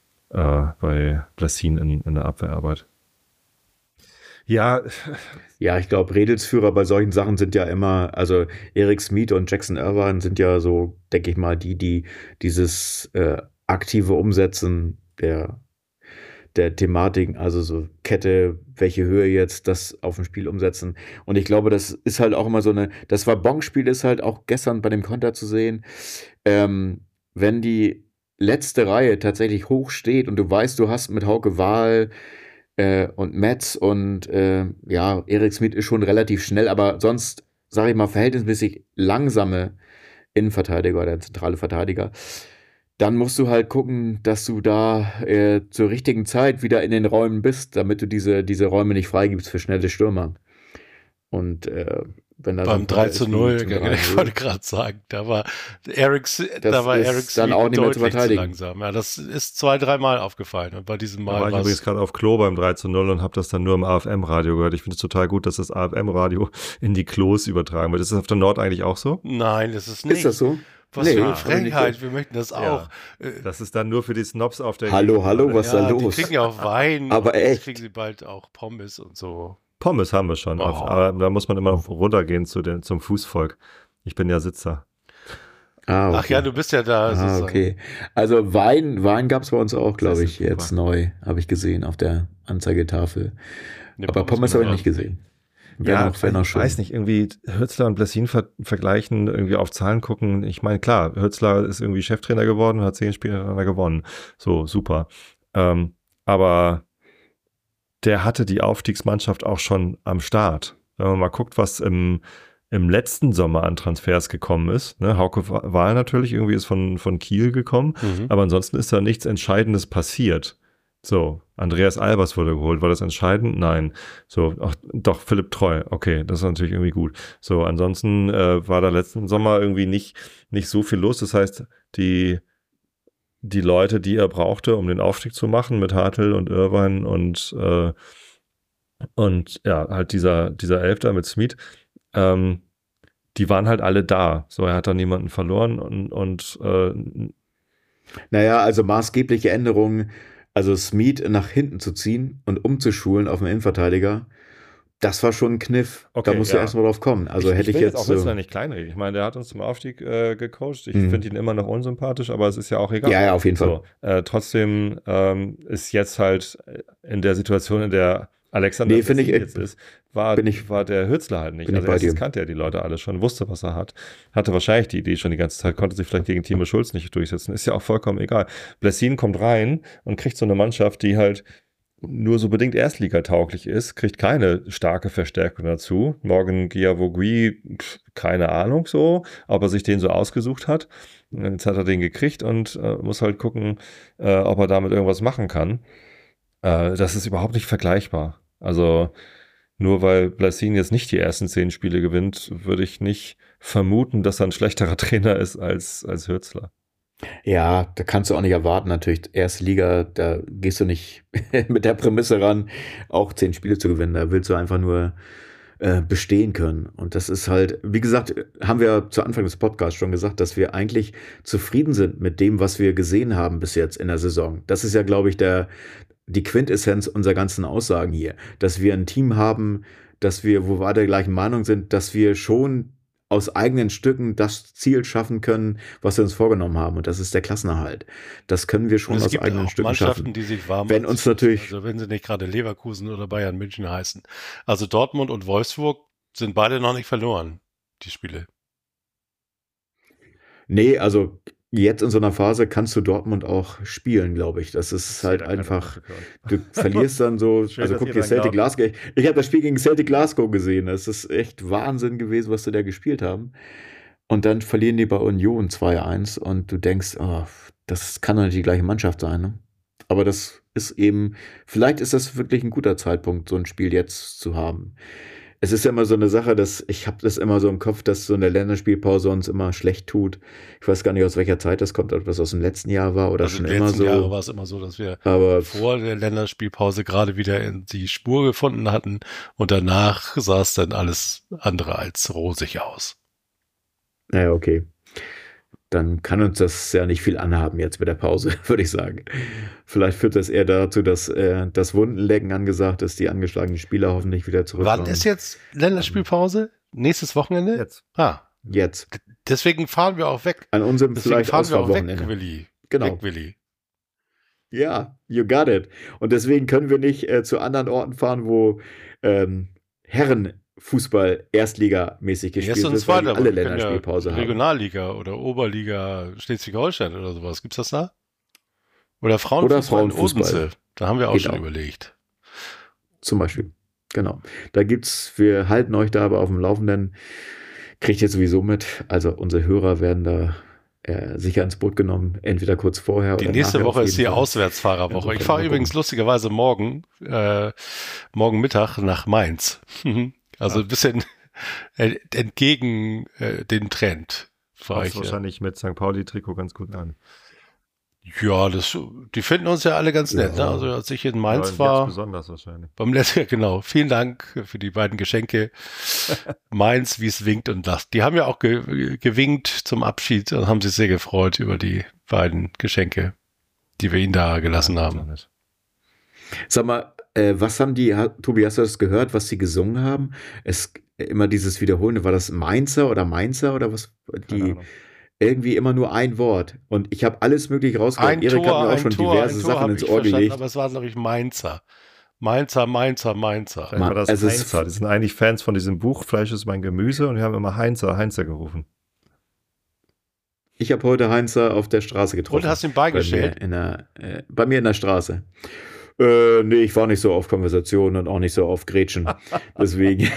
Blessin in der Abwehrarbeit. Ja, ich glaube, Redelsführer bei solchen Sachen sind ja immer, also Eric Smith und Jackson Irvine sind ja so, denke ich mal, die dieses aktive Umsetzen der Thematiken, also so Kette, welche Höhe jetzt das auf dem Spiel umsetzen. Und ich glaube, das ist halt auch immer so das Wabonk-Spiel ist halt auch gestern bei dem Konter zu sehen, wenn die letzte Reihe tatsächlich hoch steht und du weißt, du hast mit Hauke Wahl und Metz und Eric Smith ist schon relativ schnell, aber sonst, sage ich mal, verhältnismäßig langsame Innenverteidiger oder zentrale Verteidiger. Dann musst du halt gucken, dass du da zur richtigen Zeit wieder in den Räumen bist, damit du diese Räume nicht freigibst für schnelle Stürmer. Und wenn da beim 3:0, ich wollte gerade sagen, da war Eric dann auch nicht mehr zu verteidigen. Langsam. Ja, das ist 2-3 Mal aufgefallen und bei diesem Mal war ich übrigens gerade auf Klo beim 3:0 und habe das dann nur im AFM-Radio gehört. Ich finde es total gut, dass das AFM-Radio in die Klos übertragen wird. Ist das auf der Nord eigentlich auch so? Nein, das ist nicht. Ist das so? Was für eine Frechheit, wir möchten das auch. Das ist dann nur für die Snobs auf der Hallo, was ist da los? Die kriegen ja auch Wein. Aber echt. Kriegen sie bald auch Pommes und so. Pommes haben wir schon, aber da muss man immer noch runtergehen zum Fußvolk. Ich bin ja Sitzer. Okay. Ach ja, du bist ja da. Okay. Also Wein gab es bei uns auch, glaube ich, jetzt neu, habe ich gesehen auf der Anzeigetafel. Aber Pommes habe ich nicht gesehen. Ich weiß nicht, irgendwie Hürzler und Blessin vergleichen, irgendwie auf Zahlen gucken. Ich meine, klar, Hürzler ist irgendwie Cheftrainer geworden, hat 10 Spiele miteinander gewonnen. So, super. Aber der hatte die Aufstiegsmannschaft auch schon am Start. Wenn man mal guckt, was im letzten Sommer an Transfers gekommen ist. Ne? Hauke Wahl natürlich irgendwie ist von Kiel gekommen, aber ansonsten ist da nichts Entscheidendes passiert. So, Andreas Albers wurde geholt. War das entscheidend? Nein. So, doch, Philipp Treu. Okay, das ist natürlich irgendwie gut. So, ansonsten war da letzten Sommer irgendwie nicht so viel los. Das heißt, die Leute, die er brauchte, um den Aufstieg zu machen, mit Hartl und Irvine und halt dieser Elfter mit Smith, die waren halt alle da. So, er hat da niemanden verloren und naja, also maßgebliche Änderungen, also Smith nach hinten zu ziehen und umzuschulen auf einen Innenverteidiger, das war schon ein Kniff. Okay, da musst du erstmal drauf kommen. Also hätte ich jetzt auch Hützler nicht kleinreden. Ich meine, der hat uns zum Aufstieg gecoacht. Ich finde ihn immer noch unsympathisch, aber es ist ja auch egal. Ja, auf jeden Fall. Trotzdem ist jetzt halt in der Situation, in der Alexander jetzt ist, war der Hützler halt nicht. Also erstens kannte er die Leute alle schon, wusste, was er hat. Hatte wahrscheinlich die Idee schon die ganze Zeit, konnte sich vielleicht gegen Timo Schulz nicht durchsetzen. Ist ja auch vollkommen egal. Blessin kommt rein und kriegt so eine Mannschaft, die halt nur so bedingt erstligatauglich ist, kriegt keine starke Verstärkung dazu. Morgan Guiavogui, keine Ahnung so, ob er sich den so ausgesucht hat. Jetzt hat er den gekriegt und muss halt gucken, ob er damit irgendwas machen kann. Das ist überhaupt nicht vergleichbar. Also nur weil Blessin jetzt nicht die ersten 10 Spiele gewinnt, würde ich nicht vermuten, dass er ein schlechterer Trainer ist als Hürzler. Ja, da kannst du auch nicht erwarten, natürlich. Erste Liga, da gehst du nicht mit der Prämisse ran, auch 10 Spiele zu gewinnen. Da willst du einfach nur bestehen können. Und das ist halt, wie gesagt, haben wir zu Anfang des Podcasts schon gesagt, dass wir eigentlich zufrieden sind mit dem, was wir gesehen haben bis jetzt in der Saison. Das ist ja, glaube ich, die Quintessenz unserer ganzen Aussagen hier. Dass wir ein Team haben, dass wir, wo wir der gleichen Meinung sind, dass wir schon aus eigenen Stücken das Ziel schaffen können, was wir uns vorgenommen haben. Und das ist der Klassenerhalt. Das können wir schon aus eigenen Stücken schaffen. Die sich warm wenn uns natürlich, also wenn sie nicht gerade Leverkusen oder Bayern München heißen. Also Dortmund und Wolfsburg sind beide noch nicht verloren, die Spiele. Nee, also jetzt in so einer Phase kannst du Dortmund auch spielen, glaube ich. Das ist halt einfach, du verlierst dann so, Schön, also guck dir Celtic Glasgow, ich habe das Spiel gegen Celtic Glasgow gesehen, das ist echt Wahnsinn gewesen, was sie da gespielt haben. Und dann verlieren die bei Union 2-1 und du denkst, oh, das kann doch nicht die gleiche Mannschaft sein, ne? Aber das ist eben, vielleicht ist das wirklich ein guter Zeitpunkt, so ein Spiel jetzt zu haben. Es ist ja immer so eine Sache, dass ich habe das immer so im Kopf, dass so eine Länderspielpause uns immer schlecht tut. Ich weiß gar nicht, aus welcher Zeit das kommt, ob das aus dem letzten Jahr war oder also schon immer so. In den letzten Jahren war es immer so, dass wir vor der Länderspielpause gerade wieder in die Spur gefunden hatten und danach sah es dann alles andere als rosig aus. Naja, okay. Dann kann uns das ja nicht viel anhaben jetzt mit der Pause, würde ich sagen. Vielleicht führt das eher dazu, dass das Wundenlecken angesagt ist, die angeschlagenen Spieler hoffentlich wieder zurückkommen. Wann ist jetzt Länderspielpause? Nächstes Wochenende? Jetzt. Jetzt. Deswegen fahren wir auch weg. An unserem Deswegen vielleicht fahren wir auch weg, Auswahlwochenende. Willi. Genau. Weg, Willi. Ja, you got it. Und deswegen können wir nicht zu anderen Orten fahren, wo Herrenfußball erstligamäßig gespielt Erste und wird, weil die zweite, alle aber wir können Länderspielpause ja haben. Regionalliga oder Oberliga Schleswig-Holstein oder sowas. Gibt's das da? Oder Frauenfußball, Oder Frauenfußball. in Odense. Da haben wir auch Geht schon auch. überlegt. Zum Beispiel. Genau. Wir halten euch da aber auf dem Laufenden. Kriegt ihr sowieso mit. Also unsere Hörer werden da sicher ins Boot genommen. Entweder kurz vorher Die oder nächste nachher. Woche auf ist jeden die Fall. Auswärtsfahrerwoche. Ich Insofern fahre mal übrigens gucken. lustigerweise morgen Mittag nach Mainz. Also ein bisschen entgegen dem Trend fahre Passt ich. wahrscheinlich mit St. Pauli-Trikot ganz gut an. Ja, die finden uns ja alle ganz nett. Ja. Ne? Also als ich in Ja, Mainz jetzt war, besonders wahrscheinlich. beim letzten, genau. Vielen Dank für die beiden Geschenke. Mainz, wie es winkt und lacht. Die haben ja auch gewinkt zum Abschied und haben sich sehr gefreut über die beiden Geschenke, die wir ihnen da gelassen haben. Sag mal, was haben Tobi, hast du das gehört, was sie gesungen haben? Immer dieses Wiederholen, war das Mainzer oder was? Keine Ahnung. Irgendwie immer nur ein Wort. Und ich habe alles mögliche rausgehört. Erik hat mir auch schon diverse Sachen ins Ohr gelegt. Aber es war, glaube ich, Mainzer. Mainzer. Vielleicht war das Also Heinzer. Die sind eigentlich Fans von diesem Buch Fleisch ist mein Gemüse und die haben immer Heinzer gerufen. Ich habe heute Heinzer auf der Straße getroffen. Und hast ihn beigestellt? Bei mir in der Straße. Nee, ich war nicht so auf Konversation und auch nicht so auf Gretchen. Deswegen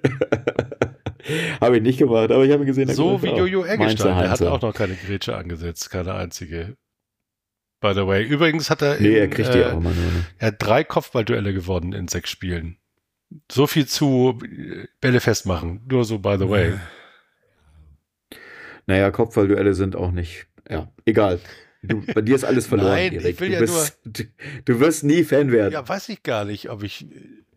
habe ich nicht gemacht. Aber ich habe gesehen, So wie Jojo Eggestein. Der hat Heinzer. auch noch keine Grätsche angesetzt. Keine einzige. By the way. Übrigens hat er, Nee, er kriegt die auch immer nur. Ne? er hat 3 Kopfballduelle gewonnen in 6 Spielen. So viel zu Bälle festmachen. Nur so by the way. Naja, Kopfballduelle sind auch nicht. Ja, egal. Bei dir ist alles verloren, Nein, Erik. ich will ja du wirst nie Fan werden. Ja, weiß ich gar nicht, ob ich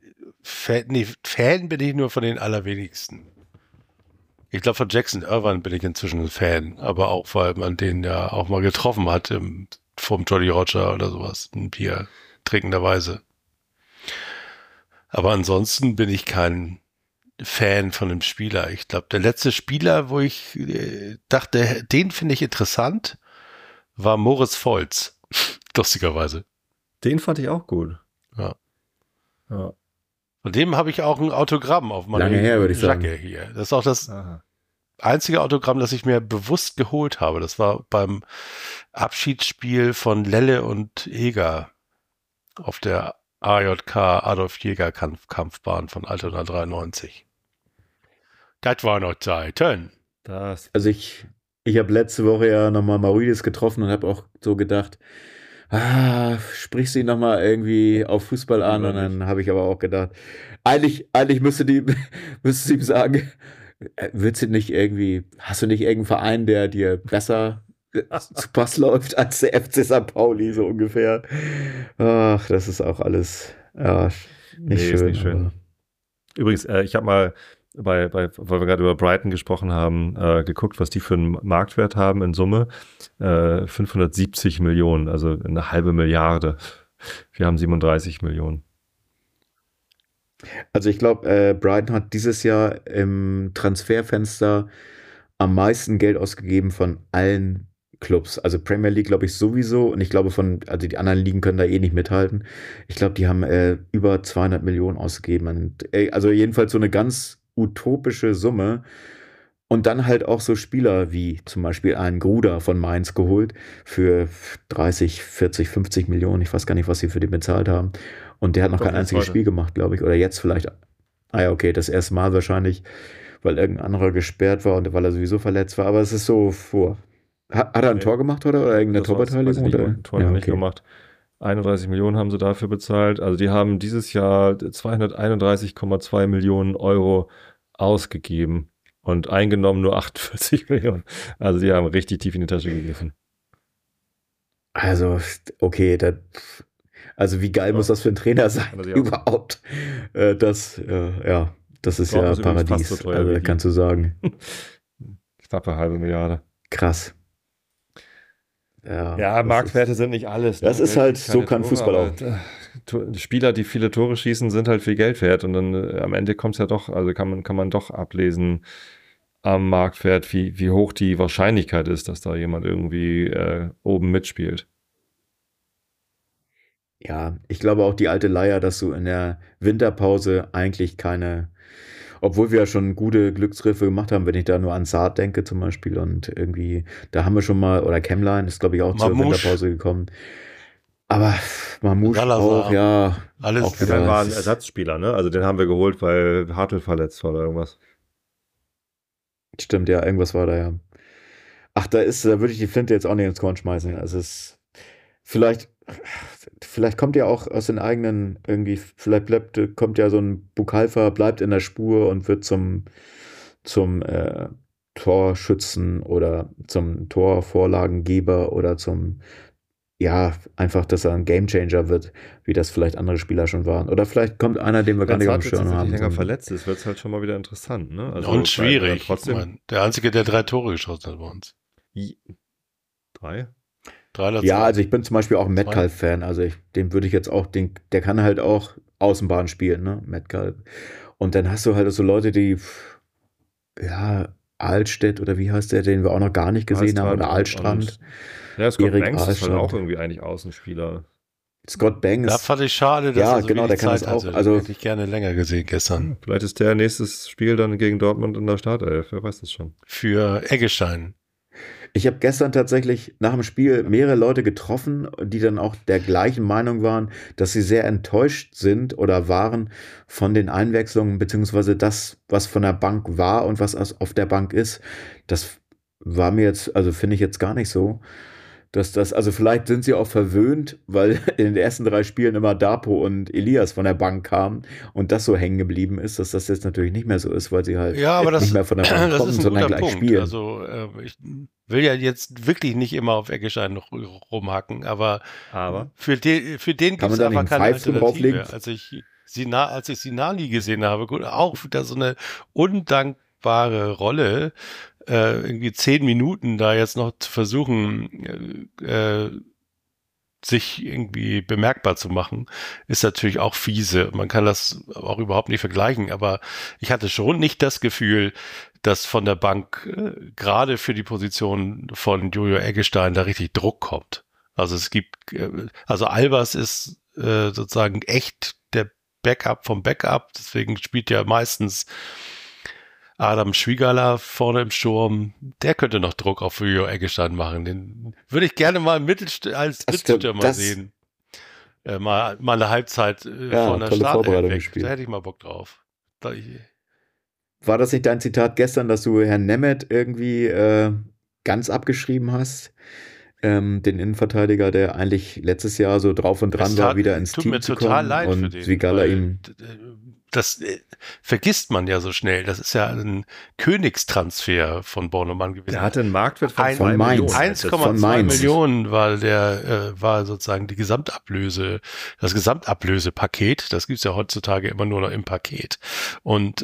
Fan bin ich nur von den allerwenigsten. Ich glaube, von Jackson Irvine bin ich inzwischen ein Fan, aber auch, weil man den ja auch mal getroffen hat vom Jolly Roger oder sowas, ein Bier trinkenderweise. Aber ansonsten bin ich kein Fan von einem Spieler. Ich glaube, der letzte Spieler, wo ich dachte, den finde ich interessant, war Moritz Volz. Lustigerweise. Den fand ich auch gut. Ja. Ja. Von dem habe ich auch ein Autogramm auf meiner Lange her, würde ich Jacke sagen. hier. Das ist auch das Aha. einzige Autogramm, das ich mir bewusst geholt habe. Das war beim Abschiedsspiel von Lelle und Eger auf der AJK Adolf Jäger Kampfbahn von Altona 93. Das war noch Zeiten. Also ich habe letzte Woche ja nochmal Maurides getroffen und habe auch so gedacht, sprichst du ihn nochmal irgendwie auf Fußball an? Und dann habe ich aber auch gedacht, eigentlich müsstest du ihm sagen, hast du nicht irgendeinen Verein, der dir besser zu Pass läuft als der FC St. Pauli, so ungefähr. Ach, das ist auch alles nicht schön. Ist nicht schön. Übrigens, ich habe mal weil wir gerade über Brighton gesprochen haben, geguckt, was die für einen Marktwert haben in Summe. 570 Millionen, also eine halbe Milliarde. Wir haben 37 Millionen. Also ich glaube, Brighton hat dieses Jahr im Transferfenster am meisten Geld ausgegeben von allen Clubs. Also Premier League glaube ich sowieso und ich glaube also die anderen Ligen können da eh nicht mithalten. Ich glaube, die haben über 200 Millionen ausgegeben. Und, also jedenfalls so eine ganz utopische Summe. Und dann halt auch so Spieler wie zum Beispiel einen Gruder von Mainz geholt für 30, 40, 50 Millionen. Ich weiß gar nicht, was sie für den bezahlt haben. Und der hat noch kein einziges Spiel gemacht, glaube ich. Oder jetzt vielleicht. Ah ja, okay, das erste Mal wahrscheinlich, weil irgendein anderer gesperrt war und weil er sowieso verletzt war. Aber es ist so vor. Hat er ein Tor gemacht oder irgendeine Torbeteiligung? Ein Tor nicht gemacht. 31 Millionen haben sie dafür bezahlt. Also die haben dieses Jahr 231,2 Millionen Euro ausgegeben und eingenommen nur 48 Millionen. Also die haben richtig tief in die Tasche gegriffen. Also, okay, also wie geil muss das für einen Trainer sein überhaupt? Das ist ja Paradies. So teuer, also kannst du sagen. Knappe halbe Milliarde. Krass. Ja, Marktwerte sind nicht alles. Das ist halt, so kann Fußball auch. Spieler, die viele Tore schießen, sind halt viel Geld wert und dann am Ende kommt es ja doch, also kann man doch ablesen am Marktwert, wie hoch die Wahrscheinlichkeit ist, dass da jemand irgendwie oben mitspielt. Ja, ich glaube auch die alte Leier, dass du in der Winterpause eigentlich obwohl wir ja schon gute Glücksgriffe gemacht haben, wenn ich da nur an Saad denke zum Beispiel und irgendwie, da haben wir schon mal, oder Chemline ist glaube ich auch zur Winterpause gekommen. Aber Mamouche auch, ja. Alles auch wieder war ein Ersatzspieler, ne? Also den haben wir geholt, weil Hartl verletzt war oder irgendwas. Stimmt, ja, irgendwas war da ja. Ach, da würde ich die Flinte jetzt auch nicht ins Korn schmeißen. Also vielleicht kommt ja auch aus den eigenen irgendwie, kommt ja so ein Bukalfa, bleibt in der Spur und wird zum Torschützen oder zum Torvorlagengeber oder einfach, dass er ein Gamechanger wird, wie das vielleicht andere Spieler schon waren. Oder vielleicht kommt einer, den wir gar nicht auf dem Schirm haben. Wenn länger verletzt ist, wird es halt schon mal wieder interessant. Ne? Also und schwierig. Trotzdem der Einzige, der 3 Tore geschossen hat bei uns. 3? Ja, also ich bin zum Beispiel auch ein Metcalf-Fan. Also den würde ich jetzt auch, der kann halt auch Außenbahn spielen, ne? Metcalf. Und dann hast du halt so Leute, die, ja, Altstedt oder wie heißt der, den wir auch noch gar nicht gesehen haben, oder Altstrand. Ja, Scott Banks ist halt auch irgendwie eigentlich Außenspieler. Scott Banks. Da fand ich schade, dass er so genau, der kann das auch. Also hätte ich gerne länger gesehen gestern. Vielleicht ist der nächstes Spiel dann gegen Dortmund in der Startelf, wer weiß das schon. Für Eggestein. Ich habe gestern tatsächlich nach dem Spiel mehrere Leute getroffen, die dann auch der gleichen Meinung waren, dass sie sehr enttäuscht sind oder waren von den Einwechslungen, beziehungsweise das, was von der Bank war und was auf der Bank ist. Das war mir jetzt, also finde ich jetzt gar nicht so. Also vielleicht sind sie auch verwöhnt, weil in den ersten 3 Spielen immer Dapo und Elias von der Bank kamen und das so hängen geblieben ist, dass das jetzt natürlich nicht mehr so ist, weil sie halt nicht mehr von der Bank kommen, sondern gleich Punkt. Spielen. Also ich will ja jetzt wirklich nicht immer auf Eggestein noch rumhacken, aber für den gibt es einfach keine Alternative. Als ich Sinani gesehen habe, gut, auch wieder so eine undankbare Rolle, irgendwie 10 Minuten da jetzt noch zu versuchen, sich irgendwie bemerkbar zu machen, ist natürlich auch fiese. Man kann das auch überhaupt nicht vergleichen, aber ich hatte schon nicht das Gefühl, dass von der Bank gerade für die Position von Jojo Eggestein da richtig Druck kommt. Also also Albers ist sozusagen echt der Backup vom Backup, deswegen spielt ja meistens Adam Schwiegerler vorne im Sturm, der könnte noch Druck auf Jojo Eggestein machen. Den würde ich gerne mal als Mittelstürmer sehen. Mal eine Halbzeit von der Startelf weg. Da hätte ich mal Bock drauf. War das nicht dein Zitat gestern, dass du Herrn Nemeth irgendwie ganz abgeschrieben hast? Den Innenverteidiger, der eigentlich letztes Jahr so drauf und dran war, wieder ins Team zu kommen. Tut mir total leid für den. Zwigala ihm das vergisst man ja so schnell. Das ist ja ein Königstransfer von Bornemann gewesen. Der hatte einen Marktwert von 2 Millionen. 1,2 Millionen war sozusagen die Gesamtablöse, das Gesamtablösepaket. Das gibt's ja heutzutage immer nur noch im Paket. Und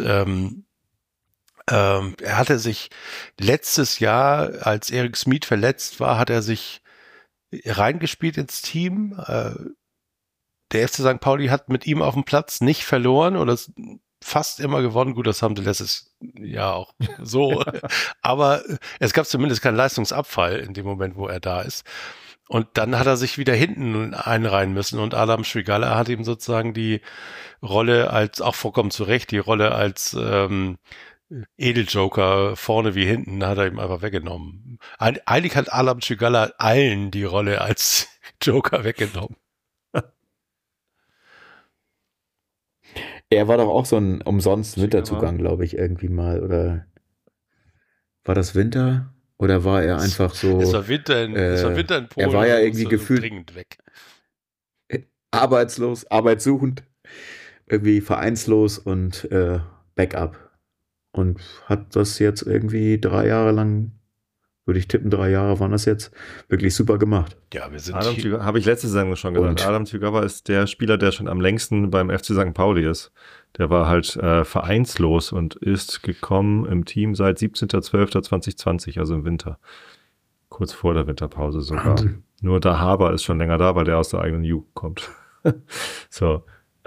er hatte sich letztes Jahr, als Erik Smith verletzt war, hat er sich reingespielt ins Team, der FC St. Pauli hat mit ihm auf dem Platz nicht verloren oder fast immer gewonnen. Gut, das haben sie letztes Jahr auch so. Aber es gab zumindest keinen Leistungsabfall in dem Moment, wo er da ist. Und dann hat er sich wieder hinten einreihen müssen und Adam Švigala hat ihm sozusagen die Rolle als, auch vollkommen zu Recht, die Rolle als Edeljoker vorne wie hinten hat er ihm einfach weggenommen. Eigentlich hat Adam Švigala allen die Rolle als Joker weggenommen. Er war doch auch so ein umsonst Winterzugang, glaube ich, irgendwie mal. Oder war das Winter? Oder war er einfach so... Es war Winter in Polen. Er war ja irgendwie gefühlt dringend weg. Arbeitslos, arbeitssuchend, irgendwie vereinslos und Backup. Und hat das jetzt irgendwie 3 Jahre lang, würde ich tippen, 3 Jahre waren das jetzt, wirklich super gemacht. Ja, wir sind habe ich letzte Saison schon gesagt. Adam Tügawa ist der Spieler, der schon am längsten beim FC St. Pauli ist. Der war halt vereinslos und ist gekommen im Team seit 17.12.2020, also im Winter. Kurz vor der Winterpause sogar. Nur der Haber ist schon länger da, weil der aus der eigenen Jugend kommt. So.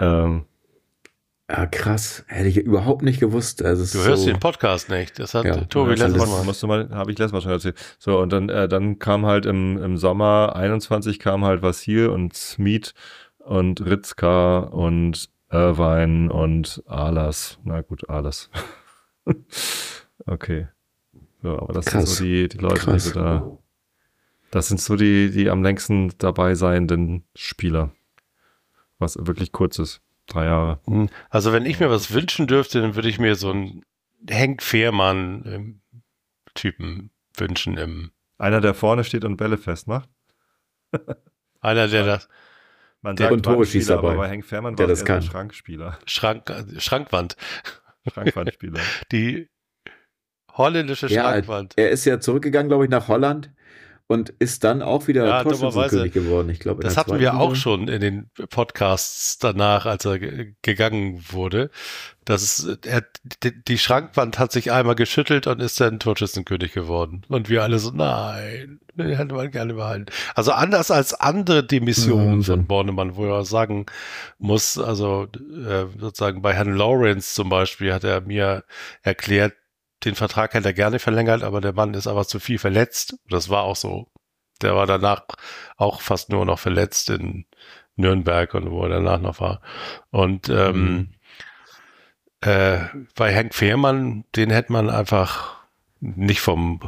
Ja, krass. Hätte ich überhaupt nicht gewusst. Also du hörst den Podcast nicht. Das hat Tobi letztes Mal. Habe ich letztes Mal schon erzählt. So, und dann kam halt im Sommer 21 kam halt Vasil und Smith und Ritzka und Irvine und Alas. Na gut, Alas. Okay. So, aber das sind so die Leute, die da. Das sind so die am längsten dabei seienden Spieler. Was wirklich kurz ist. 3 Jahre. Also wenn ich mir was wünschen dürfte, dann würde ich mir so einen Henk Fehrmann-Typen wünschen. Einer, der vorne steht und Bälle festmacht. Einer, der das... Man sagt und Tore schießt dabei. Aber bei Henk Fehrmann war das ein Schrankspieler. Schrankwand. Schrankwandspieler. Die holländische Schrankwand. Er ist ja zurückgegangen, glaube ich, nach Holland. Und ist dann auch wieder Torschützenkönig geworden. Ich glaube, das hatten wir auch schon in den Podcasts danach, als er gegangen wurde. Die Schrankwand hat sich einmal geschüttelt und ist dann Torschützenkönig geworden. Und wir alle so, nein, den hätte man gerne behalten. Also anders als andere Demissionen von Bornemann, wo er sagen muss, also sozusagen bei Herrn Lawrence zum Beispiel hat er mir erklärt, den Vertrag hätte er gerne verlängert, aber der Mann ist aber zu viel verletzt. Das war auch so. Der war danach auch fast nur noch verletzt in Nürnberg und wo er danach noch war. Und bei Henk Fehrmann, den hätte man einfach nicht vom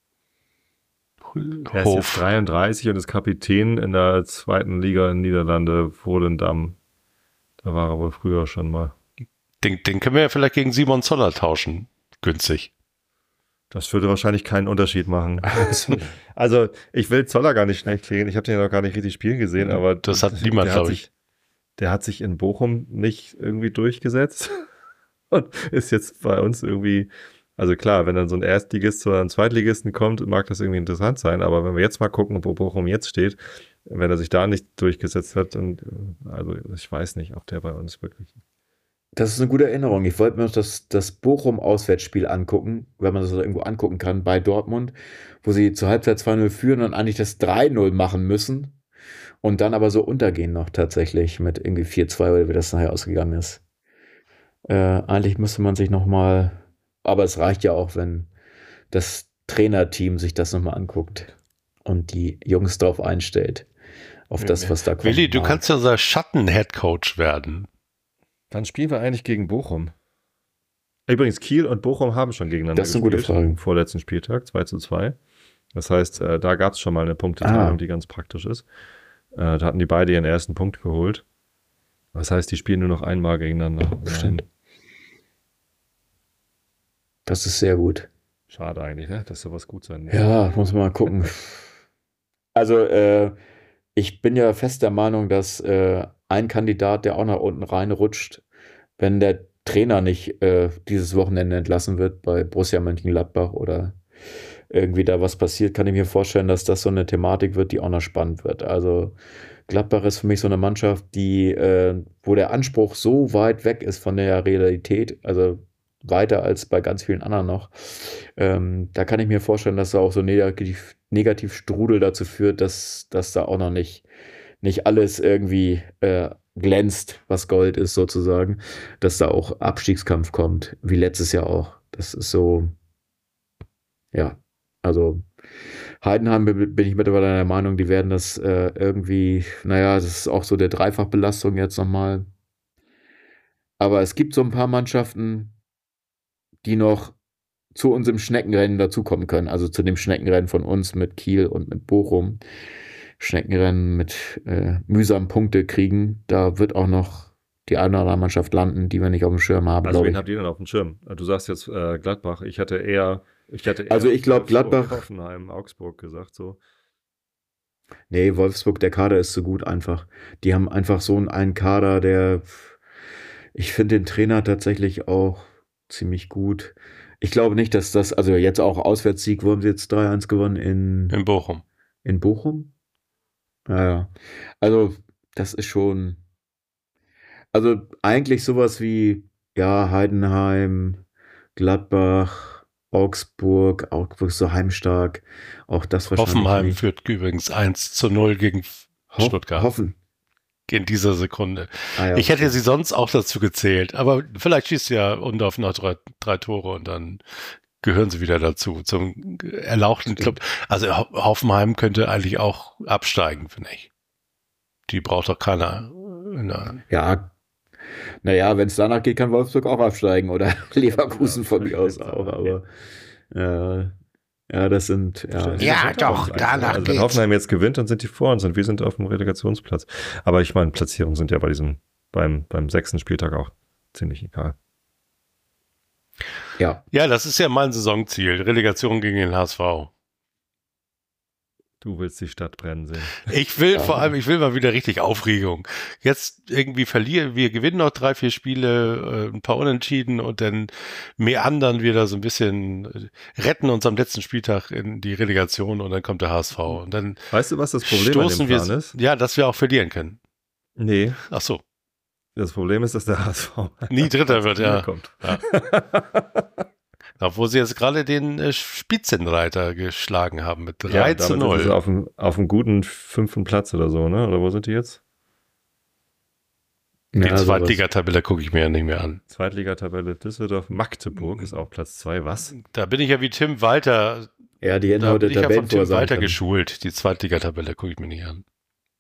Er ist jetzt 33 und ist Kapitän in der 2. Liga in Niederlande, Volendam. Da war er wohl früher schon mal. Den können wir ja vielleicht gegen Simon Zoller tauschen. Günstig. Das würde wahrscheinlich keinen Unterschied machen. Also, ich will Zoller gar nicht schlecht kriegen. Ich habe den ja noch gar nicht richtig spielen gesehen, aber das hat niemand, glaube ich. Der hat sich in Bochum nicht irgendwie durchgesetzt und ist jetzt bei uns irgendwie, also klar, wenn dann so ein Erstligist zu einem Zweitligisten kommt, mag das irgendwie interessant sein, aber wenn wir jetzt mal gucken, wo Bochum jetzt steht, wenn er sich da nicht durchgesetzt hat, und also ich weiß nicht, ob der bei uns wirklich... Das ist eine gute Erinnerung. Ich wollte mir noch das Bochum-Auswärtsspiel angucken, wenn man das irgendwo angucken kann, bei Dortmund, wo sie zur Halbzeit 2-0 führen und eigentlich das 3-0 machen müssen und dann aber so untergehen noch tatsächlich mit irgendwie 4-2 oder wie das nachher ausgegangen ist. Eigentlich müsste man sich nochmal, aber es reicht ja auch, wenn das Trainerteam sich das nochmal anguckt und die Jungs drauf einstellt, auf das, was da kommt. Willi, du kannst ja unser Schatten-Headcoach werden. Wann spielen wir eigentlich gegen Bochum? Übrigens, Kiel und Bochum haben schon gegeneinander gespielt. Das ist eine gute Frage. Am vorletzten Spieltag, 2-2. Das heißt, da gab es schon mal eine Punkteteilung, die ganz praktisch ist. Da hatten die beide ihren ersten Punkt geholt. Das heißt, die spielen nur noch einmal gegeneinander. Stimmt. Das ist sehr gut. Schade eigentlich, ne? Dass sowas gut sein muss. Ja, muss man mal gucken. Also, ich bin ja fest der Meinung, dass ein Kandidat, der auch nach unten reinrutscht, wenn der Trainer nicht dieses Wochenende entlassen wird bei Borussia Mönchengladbach oder irgendwie da was passiert, kann ich mir vorstellen, dass das so eine Thematik wird, die auch noch spannend wird. Also Gladbach ist für mich so eine Mannschaft, die, wo der Anspruch so weit weg ist von der Realität, also weiter als bei ganz vielen anderen noch. Da kann ich mir vorstellen, dass da auch so negativ Strudel dazu führt, dass da auch noch nicht nicht alles irgendwie glänzt, was Gold ist sozusagen, dass da auch Abstiegskampf kommt, wie letztes Jahr auch. Das ist so, ja, also Heidenheim bin ich mittlerweile der Meinung, die werden das irgendwie, naja, das ist auch so der Dreifachbelastung jetzt nochmal. Aber es gibt so ein paar Mannschaften, die noch zu uns im Schneckenrennen dazukommen können. Also zu dem Schneckenrennen von uns mit Kiel und mit Bochum. Schneckenrennen mit mühsam Punkte kriegen. Da wird auch noch die eine oder andere Mannschaft landen, die wir nicht auf dem Schirm haben. Also wen habt ihr denn auf dem Schirm? Du sagst jetzt Gladbach. Ich hatte eher also ich glaube Gladbach, Hoffenheim, Augsburg gesagt so. Nee, Wolfsburg, der Kader ist so gut einfach. Die haben einfach so einen Kader, der, ich finde den Trainer tatsächlich auch ziemlich gut. Ich glaube nicht, dass das, also jetzt auch Auswärtssieg, wo haben sie jetzt 3-1 gewonnen in Bochum. In Bochum? Naja, also das ist schon, also eigentlich sowas wie, ja, Heidenheim, Gladbach, Augsburg so heimstark, auch das wahrscheinlich Hoffenheim nicht. führt übrigens 1-0 gegen Stuttgart. Hoffen. In dieser Sekunde. Ja, ich hätte sie sonst auch dazu gezählt, aber vielleicht schießt ja Undorf noch drei Tore und dann gehören sie wieder dazu, zum erlauchten Club. Also Hoffenheim könnte eigentlich auch absteigen, finde ich. Die braucht doch keiner. Ja, naja, wenn es danach geht, kann Wolfsburg auch absteigen oder Leverkusen von mir aus auch, aber ja, das sind, ja doch, danach also wenn Hoffenheim jetzt gewinnt, dann sind die vor uns und wir sind auf dem Relegationsplatz. Aber ich meine, Platzierungen sind ja beim 6. Spieltag auch ziemlich egal. Ja, das ist ja mein Saisonziel, Relegation gegen den HSV. Du willst die Stadt brennen sehen. Ich will vor allem, ich will mal wieder richtig Aufregung. Jetzt irgendwie verlieren, wir gewinnen noch 3-4 Spiele, ein paar Unentschieden und dann meandern wir da so ein bisschen, retten uns am letzten Spieltag in die Relegation und dann kommt der HSV. Und dann weißt du, was das Problem an dem Plan ist? Ja, dass wir auch verlieren können. Nee. Ach so. Das Problem ist, dass der HSV nie Dritter wird, ja. Kommt. Ja. Obwohl sie jetzt gerade den Spitzenreiter geschlagen haben mit 3-0. Sind sie auf einem guten 5. Platz oder so, ne? Oder wo sind die jetzt? Die Zweitligatabelle gucke ich mir ja nicht mehr an. Zweitligatabelle Düsseldorf, Magdeburg ist auf Platz 2, was? Da bin ich ja wie Tim Walter. Ja, die hätten heute Tabellen von Tim Walter geschult. Die Zweitligatabelle gucke ich mir nicht an.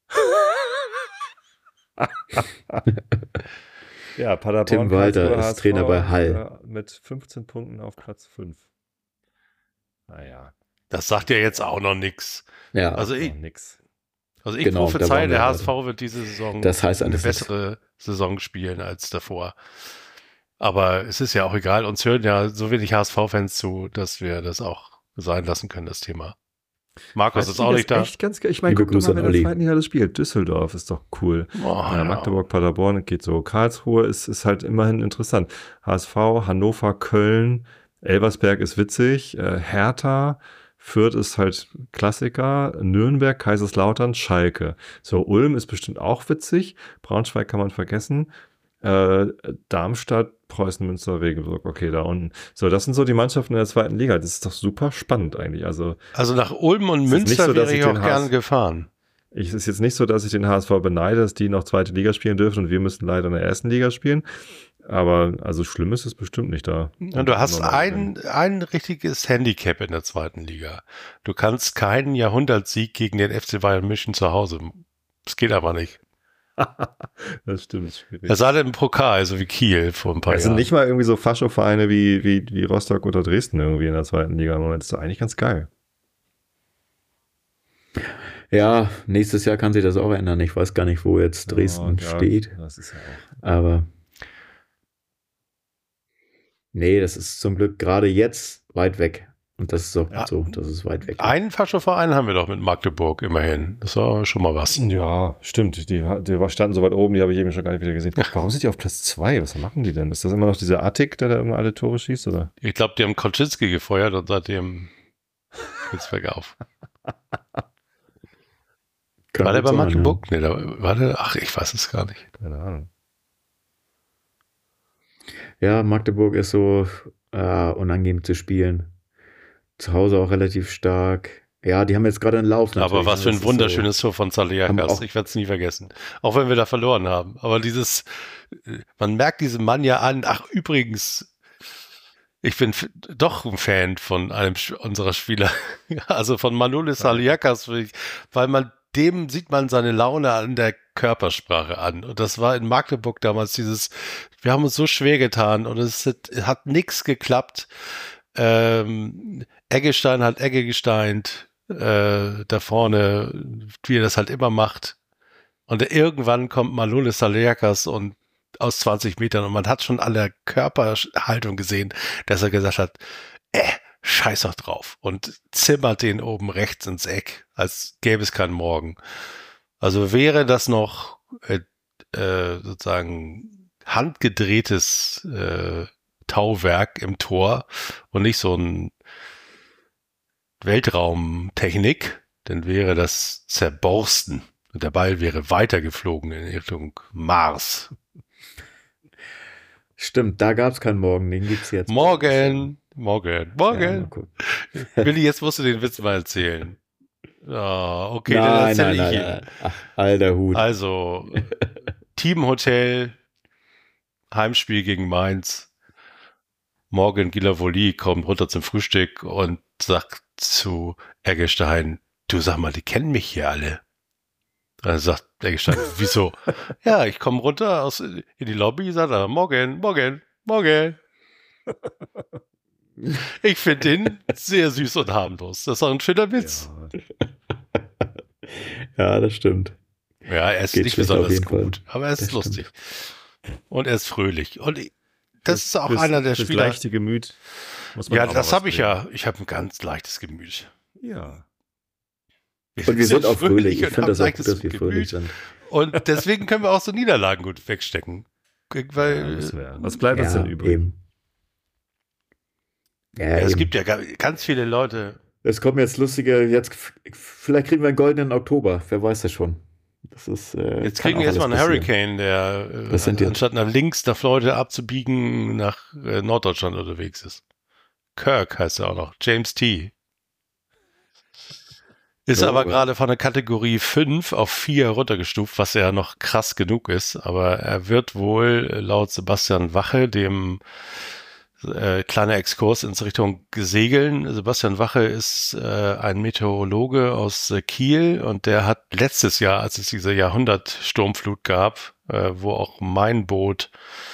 Ja, Paderborn. Tim Walter ist Trainer bei Hall. Mit 15 Punkten auf Platz 5. Naja. Das sagt ja jetzt auch noch nichts. Ja, also ich genau, prophezeie, der HSV wird diese Saison eine bessere Saison spielen als davor. Aber es ist ja auch egal, uns hören ja so wenig HSV-Fans zu, dass wir das auch sein lassen können, das Thema. Markus ist auch nicht da. Echt ganz geil. Ich meine, guck mal, wer in der zweiten Liga das spielt. Düsseldorf ist doch cool. Magdeburg, Paderborn geht so. Karlsruhe ist halt immerhin interessant. HSV, Hannover, Köln, Elversberg ist witzig, Hertha, Fürth ist halt Klassiker, Nürnberg, Kaiserslautern, Schalke. So, Ulm ist bestimmt auch witzig. Braunschweig kann man vergessen. Darmstadt, Preußen, Münster, Regensburg, okay, da unten. So, das sind so die Mannschaften in der zweiten Liga. Das ist doch super spannend eigentlich. Also nach Ulm und Münster so, wäre ich auch gern gefahren. Es ist jetzt nicht so, dass ich den HSV beneide, dass die noch zweite Liga spielen dürfen und wir müssen leider in der ersten Liga spielen. Aber also schlimm ist es bestimmt nicht da. Und du hast ein richtiges Handicap in der zweiten Liga. Du kannst keinen Jahrhundertsieg gegen den FC Bayern München zu Hause. Das geht aber nicht. Das stimmt. Es sei denn im Pokal, so wie Kiel vor ein paar Jahren. Es sind nicht mal irgendwie so Fascho-Vereine wie Rostock oder Dresden irgendwie in der zweiten Liga. Im Moment ist doch eigentlich ganz geil. Ja, nächstes Jahr kann sich das auch ändern. Ich weiß gar nicht, wo jetzt Dresden steht. Das ist ja auch. Aber nee, das ist zum Glück gerade jetzt weit weg. Und das ist auch so, das ist weit weg. Einen Fascho-Verein haben wir doch mit Magdeburg immerhin. Das war schon mal was. Ja, stimmt. Die standen so weit oben, die habe ich eben schon gar nicht wieder gesehen. Warum sind die auf Platz 2? Was machen die denn? Ist das immer noch dieser Attik, der da immer alle Tore schießt? Oder? Ich glaube, die haben Kolczynski gefeuert und seitdem geht's bergauf. War der bei Magdeburg? Ja. Nee, ich weiß es gar nicht. Keine Ahnung. Ja, Magdeburg ist so unangenehm zu spielen. Zu Hause auch relativ stark. Ja, die haben jetzt gerade einen Lauf. Aber was für ein wunderschönes Tor von Saliakas. Ich werde es nie vergessen. Auch wenn wir da verloren haben. Aber man merkt diesem Mann ja an, ach übrigens, ich bin doch ein Fan von einem unserer Spieler. Also von Manolis Saliakas, weil dem sieht man seine Laune an der Körpersprache an. Und das war in Magdeburg damals wir haben uns so schwer getan und es hat nichts geklappt. Eggestein hat Egge gesteint, da vorne, wie er das halt immer macht. Und irgendwann kommt Manolis Saliakas und aus 20 Metern und man hat schon an der Körperhaltung gesehen, dass er gesagt hat, scheiß doch drauf und zimmert den oben rechts ins Eck, als gäbe es keinen Morgen. Also wäre das noch sozusagen handgedrehtes Tauwerk im Tor und nicht so ein Weltraumtechnik, dann wäre das zerborsten und der Ball wäre weitergeflogen in Richtung Mars. Stimmt, da gab es keinen Morgen, den gibt es jetzt. Morgen. Ja, Willi, jetzt musst du den Witz mal erzählen. Oh, okay, nein, dann erzähle ich ihn. Nein. Ach, alter Hut. Also, Teamhotel, Heimspiel gegen Mainz. Morgan Guillavoli kommt runter zum Frühstück und sagt zu Eggestein, du sag mal, die kennen mich hier alle. Dann sagt Eggestein, wieso? Ja, ich komme runter in die Lobby, sagt er, Morgan. Ich finde den sehr süß und harmlos. Das ist auch ein schöner Witz. Ja, das stimmt. Ja, er ist nicht besonders gut, aber er ist lustig. Und er ist fröhlich. Und das ist auch einer der Spieler. Das leichte Gemüt. Ja, das habe ich ja. Ich habe ein ganz leichtes Gemüt. Ja. Und wir sind auch fröhlich. Ich finde das auch gut, dass wir fröhlich sind. Und deswegen können wir auch so Niederlagen gut wegstecken. Was bleibt uns denn übrig? Eben. Ja, es gibt ja ganz viele Leute. Es kommen jetzt lustige, vielleicht kriegen wir einen goldenen Oktober, wer weiß das schon. Das ist, jetzt kriegen wir erstmal einen Hurricane, der anstatt nach links der Leute abzubiegen, nach Norddeutschland unterwegs ist. Kirk heißt er auch noch, James T. Ist aber gerade von der Kategorie 5 auf 4 runtergestuft, was ja noch krass genug ist, aber er wird wohl laut Sebastian Wache, dem kleiner Exkurs ins Richtung Segeln. Sebastian Wache ist ein Meteorologe aus Kiel und der hat letztes Jahr, als es diese Jahrhundertsturmflut gab, wo auch mein Boot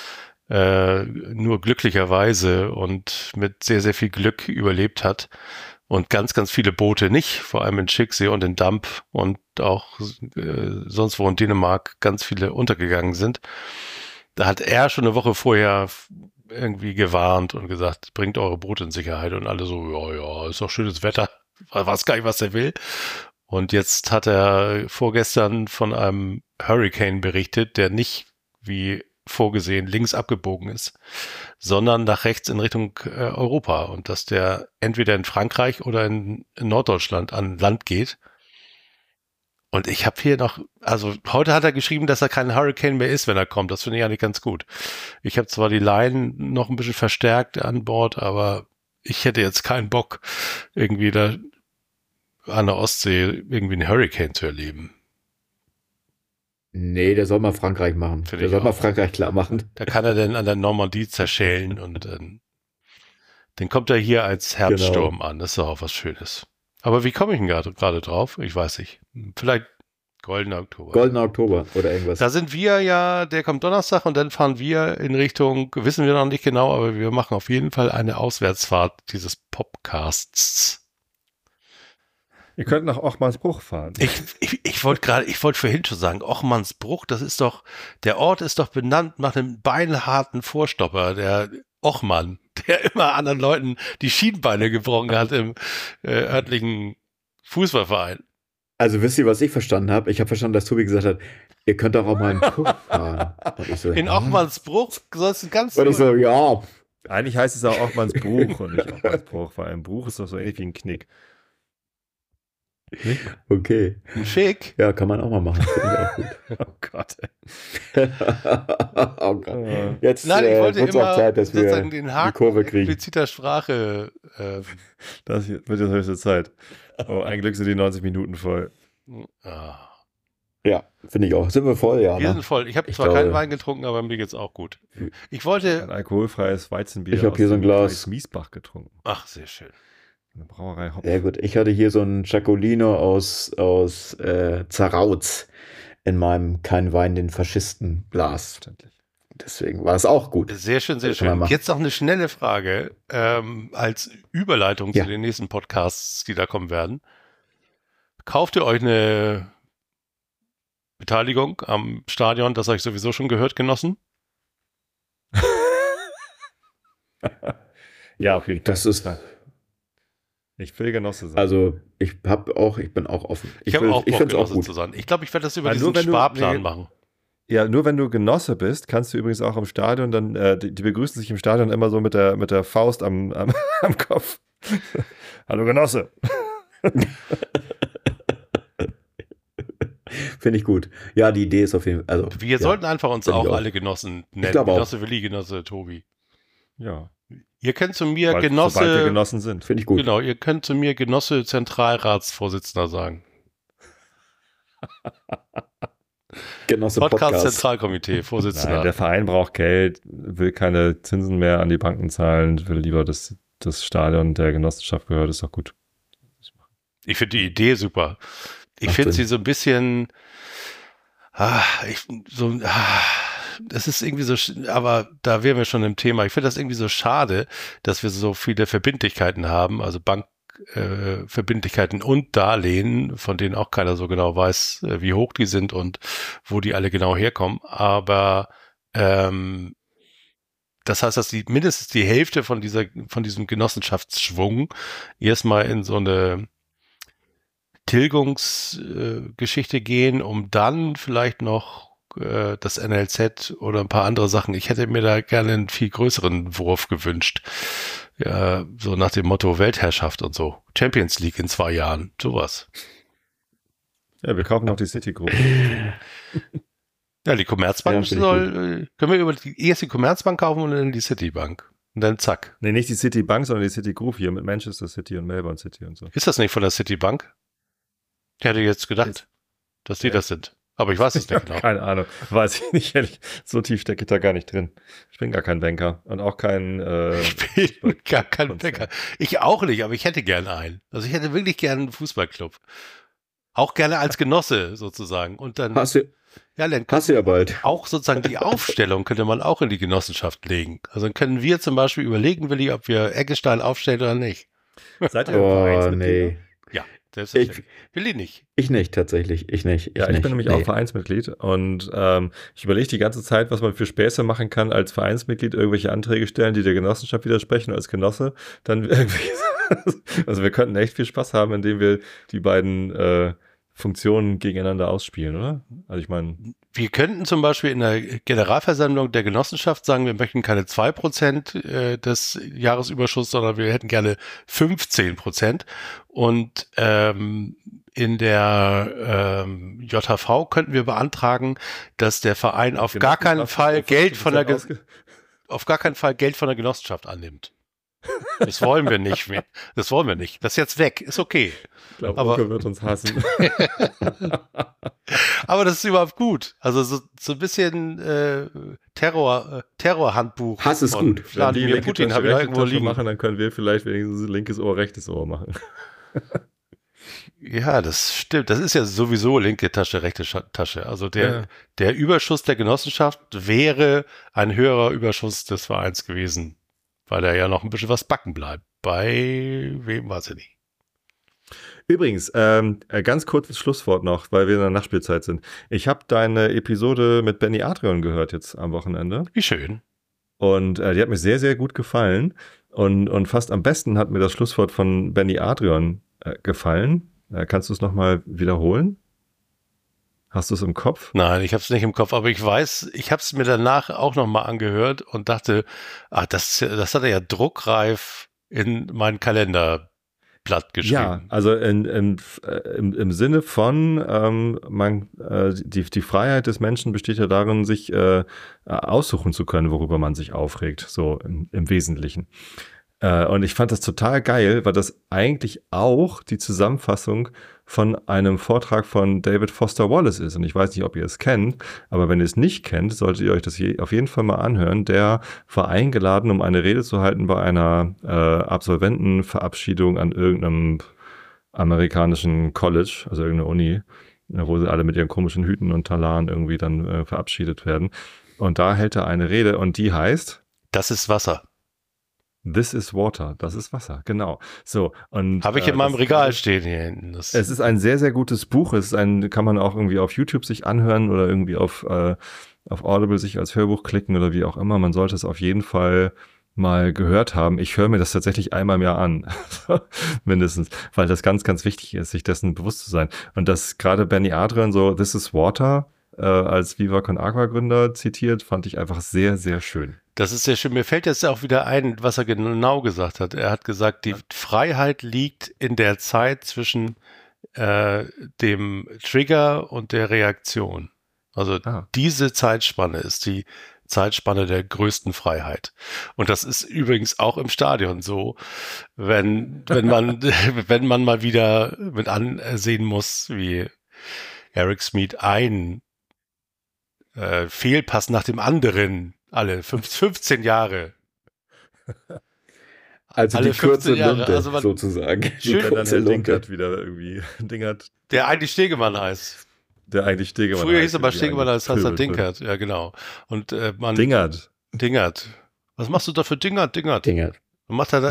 nur glücklicherweise und mit sehr, sehr viel Glück überlebt hat und ganz, ganz viele Boote nicht, vor allem in Schicksee und in Damp und auch sonst wo in Dänemark ganz viele untergegangen sind. Da hat er schon eine Woche vorher irgendwie gewarnt und gesagt, bringt eure Boote in Sicherheit und alle so, ja, ist doch schönes Wetter, weiß gar nicht, was er will. Und jetzt hat er vorgestern von einem Hurricane berichtet, der nicht wie vorgesehen links abgebogen ist, sondern nach rechts in Richtung Europa und dass der entweder in Frankreich oder in Norddeutschland an Land geht. Und ich habe hier noch, also heute hat er geschrieben, dass er kein Hurricane mehr ist, wenn er kommt. Das finde ich eigentlich ganz gut. Ich habe zwar die Line noch ein bisschen verstärkt an Bord, aber ich hätte jetzt keinen Bock, irgendwie da an der Ostsee irgendwie einen Hurricane zu erleben. Nee, der soll mal Frankreich machen. Der soll mal Frankreich klar machen. Da kann er dann an der Normandie zerschellen und dann kommt er hier als Herbststurm an. Das ist doch auch was Schönes. Aber wie komme ich denn gerade drauf? Ich weiß nicht. Vielleicht Goldener Oktober. Goldener Oktober oder irgendwas. Da sind wir ja, der kommt Donnerstag und dann fahren wir in Richtung, wissen wir noch nicht genau, aber wir machen auf jeden Fall eine Auswärtsfahrt dieses Podcasts. Ihr könnt nach Ochmansbruch fahren. Ich wollte vorhin schon sagen, Ochmansbruch, das ist doch, der Ort ist doch benannt nach einem beinharten Vorstopper, der Ochmann, der immer anderen Leuten die Schienbeine gebrochen hat im örtlichen Fußballverein. Also wisst ihr, was ich verstanden habe? Ich habe verstanden, dass Tobi gesagt hat, ihr könnt doch auch mal einen Puff fahren. So, in Ochmansbruch sollst du ganz... Und ich so, ja. Eigentlich heißt es auch Ochmansbruch und nicht Ochmansbruch, weil ein Bruch ist doch so ähnlich wie ein Knick. Nicht? Okay. Schick. Ja, kann man auch mal machen. Finde ich auch gut. Oh Gott. Oh Gott. Jetzt nein, ich wollte immer auch Zeit, dass wir den Haken die Kurve kriegen. impliziter Sprache. Das wird jetzt höchste Zeit. Oh, ein Glück sind die 90 Minuten voll. Ja, finde ich auch. Sind wir voll, ja. Wir sind voll. Ich habe zwar keinen Wein getrunken, aber mir geht's auch gut. Ich wollte... Ein alkoholfreies Weizenbier. Ich habe hier so ein Glas Miesbach getrunken. Ach, sehr schön. Eine Brauerei Hopf. Sehr gut. Ich hatte hier so ein Giacolino aus Zarauz in meinem Kein Wein, den Faschisten Glas. Deswegen war es auch gut. Sehr schön, sehr schön. Jetzt noch eine schnelle Frage als Überleitung zu den nächsten Podcasts, die da kommen werden. Kauft ihr euch eine Beteiligung am Stadion, das habe ich sowieso schon gehört, Genossen? Ja, auf jeden Fall. Das ist... Ich will Genosse sein. Also ich bin auch offen. Ich habe auch Bock, Genosse zu sein. Ich glaube, ich werde das über diesen Sparplan machen. Ja, nur wenn du Genosse bist, kannst du übrigens auch im Stadion dann, die begrüßen sich im Stadion immer so mit der Faust am Kopf. Hallo Genosse. Finde ich gut. Ja, die Idee ist auf jeden Fall. Also, wir sollten einfach uns auch alle Genossen nennen. Genosse Willi, Genosse Tobi. Ja. Ihr könnt zu mir Genosse. Sobald wir Genossen sind. Finde ich gut. Genau, ihr könnt zu mir Genosse Zentralratsvorsitzender sagen. Genosse Podcast Zentralkomitee, Vorsitzender. Nein, der Verein braucht Geld, will keine Zinsen mehr an die Banken zahlen, will lieber, dass das Stadion der Genossenschaft gehört, ist doch gut. Ich finde die Idee super. Ich finde sie so ein bisschen, das ist irgendwie so, aber da wären wir schon im Thema. Ich finde das irgendwie so schade, dass wir so viele Verbindlichkeiten haben, also Bankverbindlichkeiten und Darlehen, von denen auch keiner so genau weiß, wie hoch die sind und wo die alle genau herkommen. Aber das heißt, dass mindestens die Hälfte von diesem Genossenschaftsschwung erstmal in so eine Tilgungsgeschichte gehen, um dann vielleicht noch das NLZ oder ein paar andere Sachen. Ich hätte mir da gerne einen viel größeren Wurf gewünscht. Ja, so nach dem Motto Weltherrschaft und so. Champions League in 2 Jahren. Sowas. Ja, wir kaufen noch die Citigroup. Ja, die Commerzbank können wir erst die Commerzbank kaufen und dann die Citibank. Und dann zack. Nee, nicht die Citibank, sondern die Citigroup hier mit Manchester City und Melbourne City und so. Ist das nicht von der Citibank? Ich hätte jetzt gedacht, dass die das sind. Aber ich weiß es nicht genau. Keine Ahnung. Weiß ich nicht, ehrlich. So tief stecke ich da gar nicht drin. Ich bin gar kein Banker. Und auch kein... ich bin gar kein Banker. Ich auch nicht, aber ich hätte gerne einen. Also ich hätte wirklich gerne einen Fußballclub. Auch gerne als Genosse sozusagen. Und dann... Hast du ja bald. Auch sozusagen die Aufstellung könnte man auch in die Genossenschaft legen. Also dann können wir zum Beispiel überlegen, Willi, ob wir Eggestein aufstellen oder nicht. Seid ihr nee. Ja. Willi nicht. Ich nicht, tatsächlich. Ich nicht. Ich bin nämlich auch Vereinsmitglied und ich überlege die ganze Zeit, was man für Späße machen kann als Vereinsmitglied, irgendwelche Anträge stellen, die der Genossenschaft widersprechen, als Genosse dann irgendwie. Also wir könnten echt viel Spaß haben, indem wir die beiden Funktionen gegeneinander ausspielen, oder? Also ich meine... Wir könnten zum Beispiel in der Generalversammlung der Genossenschaft sagen, wir möchten keine 2% des Jahresüberschusses, sondern wir hätten gerne 15%. Und in der JHV könnten wir beantragen, dass der Verein auf gar keinen Fall Geld von der Genossenschaft annimmt. Das wollen wir nicht mehr. Das wollen wir nicht. Das ist jetzt weg. Ist okay. Ich glaube, Uke wird uns hassen. Aber das ist überhaupt gut. Also so ein bisschen Terrorhandbuch. Hass ist gut. Wenn die linke Putin Tasche, rechte Tasche machen, dann können wir vielleicht wenigstens linkes Ohr, rechtes Ohr machen. Ja, das stimmt. Das ist ja sowieso linke Tasche, rechte Tasche. Also der Überschuss der Genossenschaft wäre ein höherer Überschuss des Vereins gewesen, weil da ja noch ein bisschen was backen bleibt. Bei wem weiß ich nicht. Übrigens, ganz kurzes Schlusswort noch, weil wir in der Nachspielzeit sind. Ich habe deine Episode mit Benny Adrian gehört jetzt am Wochenende. Wie schön. Und die hat mir sehr, sehr gut gefallen. Und fast am besten hat mir das Schlusswort von Benny Adrian gefallen. Kannst du es nochmal wiederholen? Hast du es im Kopf? Nein, ich habe es nicht im Kopf, aber ich weiß, ich habe es mir danach auch nochmal angehört und dachte, das hat er ja druckreif in meinen Kalenderblatt geschrieben. Ja, also im Sinne von, die Freiheit des Menschen besteht ja darin, sich aussuchen zu können, worüber man sich aufregt, so im Wesentlichen. Und ich fand das total geil, weil das eigentlich auch die Zusammenfassung von einem Vortrag von David Foster Wallace ist. Und ich weiß nicht, ob ihr es kennt, aber wenn ihr es nicht kennt, solltet ihr euch das auf jeden Fall mal anhören. Der war eingeladen, um eine Rede zu halten bei einer Absolventenverabschiedung an irgendeinem amerikanischen College, also irgendeiner Uni, wo sie alle mit ihren komischen Hüten und Talaren irgendwie dann verabschiedet werden. Und da hält er eine Rede und die heißt: Das ist Wasser. This is water, das ist Wasser, genau. So, und habe ich in meinem Regal stehen hier hinten. Es ist ein sehr, sehr gutes Buch. Kann man auch irgendwie auf YouTube sich anhören oder irgendwie auf Audible sich als Hörbuch klicken oder wie auch immer. Man sollte es auf jeden Fall mal gehört haben. Ich höre mir das tatsächlich einmal im Jahr an, mindestens, weil das ganz, ganz wichtig ist, sich dessen bewusst zu sein. Und dass gerade Benny Adrian so This is Water als Viva Con Agua Gründer zitiert, fand ich einfach sehr, sehr schön. Das ist sehr schön. Mir fällt jetzt auch wieder ein, was er genau gesagt hat. Er hat gesagt, die Freiheit liegt in der Zeit zwischen dem Trigger und der Reaktion. Also diese Zeitspanne ist die Zeitspanne der größten Freiheit. Und das ist übrigens auch im Stadion so, wenn man mal wieder mit ansehen muss, wie Eric Smith einen Fehlpass nach dem anderen, alle 15 Jahre. Also alle die kurze Lunte, also sozusagen. Schön, dann der Dingert wieder irgendwie. Dingert. Der eigentlich Stegemann heißt. Früher hieß er mal Stegemann, als heißt er Dingert. Ja, genau. Und Dingert. Was machst du da für Dingert? Dingert. Und macht er da,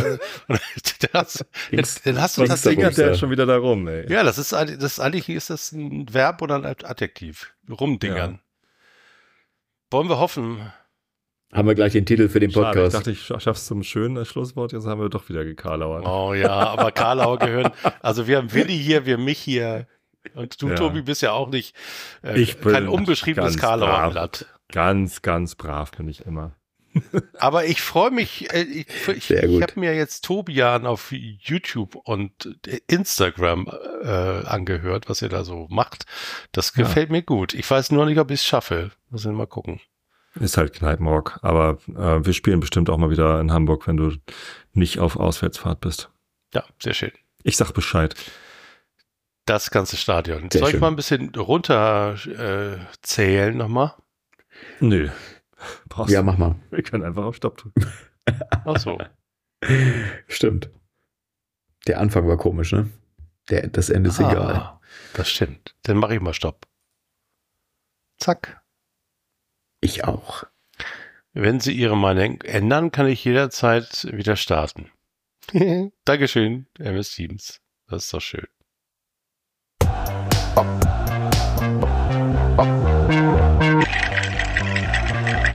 dann hast du das Dingert der schon wieder da rum, ey. Ja, eigentlich ist das ein Verb oder ein Adjektiv. Rumdingern. Ja. Wollen wir hoffen. Haben wir gleich den Titel für den Podcast. Schade, ich dachte, ich schaff's zum schönen Schlusswort, jetzt haben wir doch wieder gekarlauert. Oh ja, aber Karlauer gehören, also wir haben Willi hier, wir mich hier und du, Tobi, bist ja auch nicht kein unbeschriebenes Karlauer Blatt. Ganz, ganz brav bin ich immer. Aber ich freue mich, ich habe mir jetzt Tobian auf YouTube und Instagram angehört, was er da so macht. Das gefällt mir gut. Ich weiß nur nicht, ob ich es schaffe. Muss ich mal gucken. Ist halt Kneipenrock, aber wir spielen bestimmt auch mal wieder in Hamburg, wenn du nicht auf Auswärtsfahrt bist. Ja, sehr schön. Ich sag Bescheid. Das ganze Stadion. Soll ich mal ein bisschen runter zählen nochmal? Nö. Ja, mach mal. Wir können einfach auf Stopp drücken. Ach so. Stimmt. Der Anfang war komisch, ne? Das Ende ist egal. Das stimmt. Dann mache ich mal Stopp. Zack. Ich auch. Wenn Sie Ihre Meinung ändern, kann ich jederzeit wieder starten. Dankeschön, MS Teams. Das ist doch schön.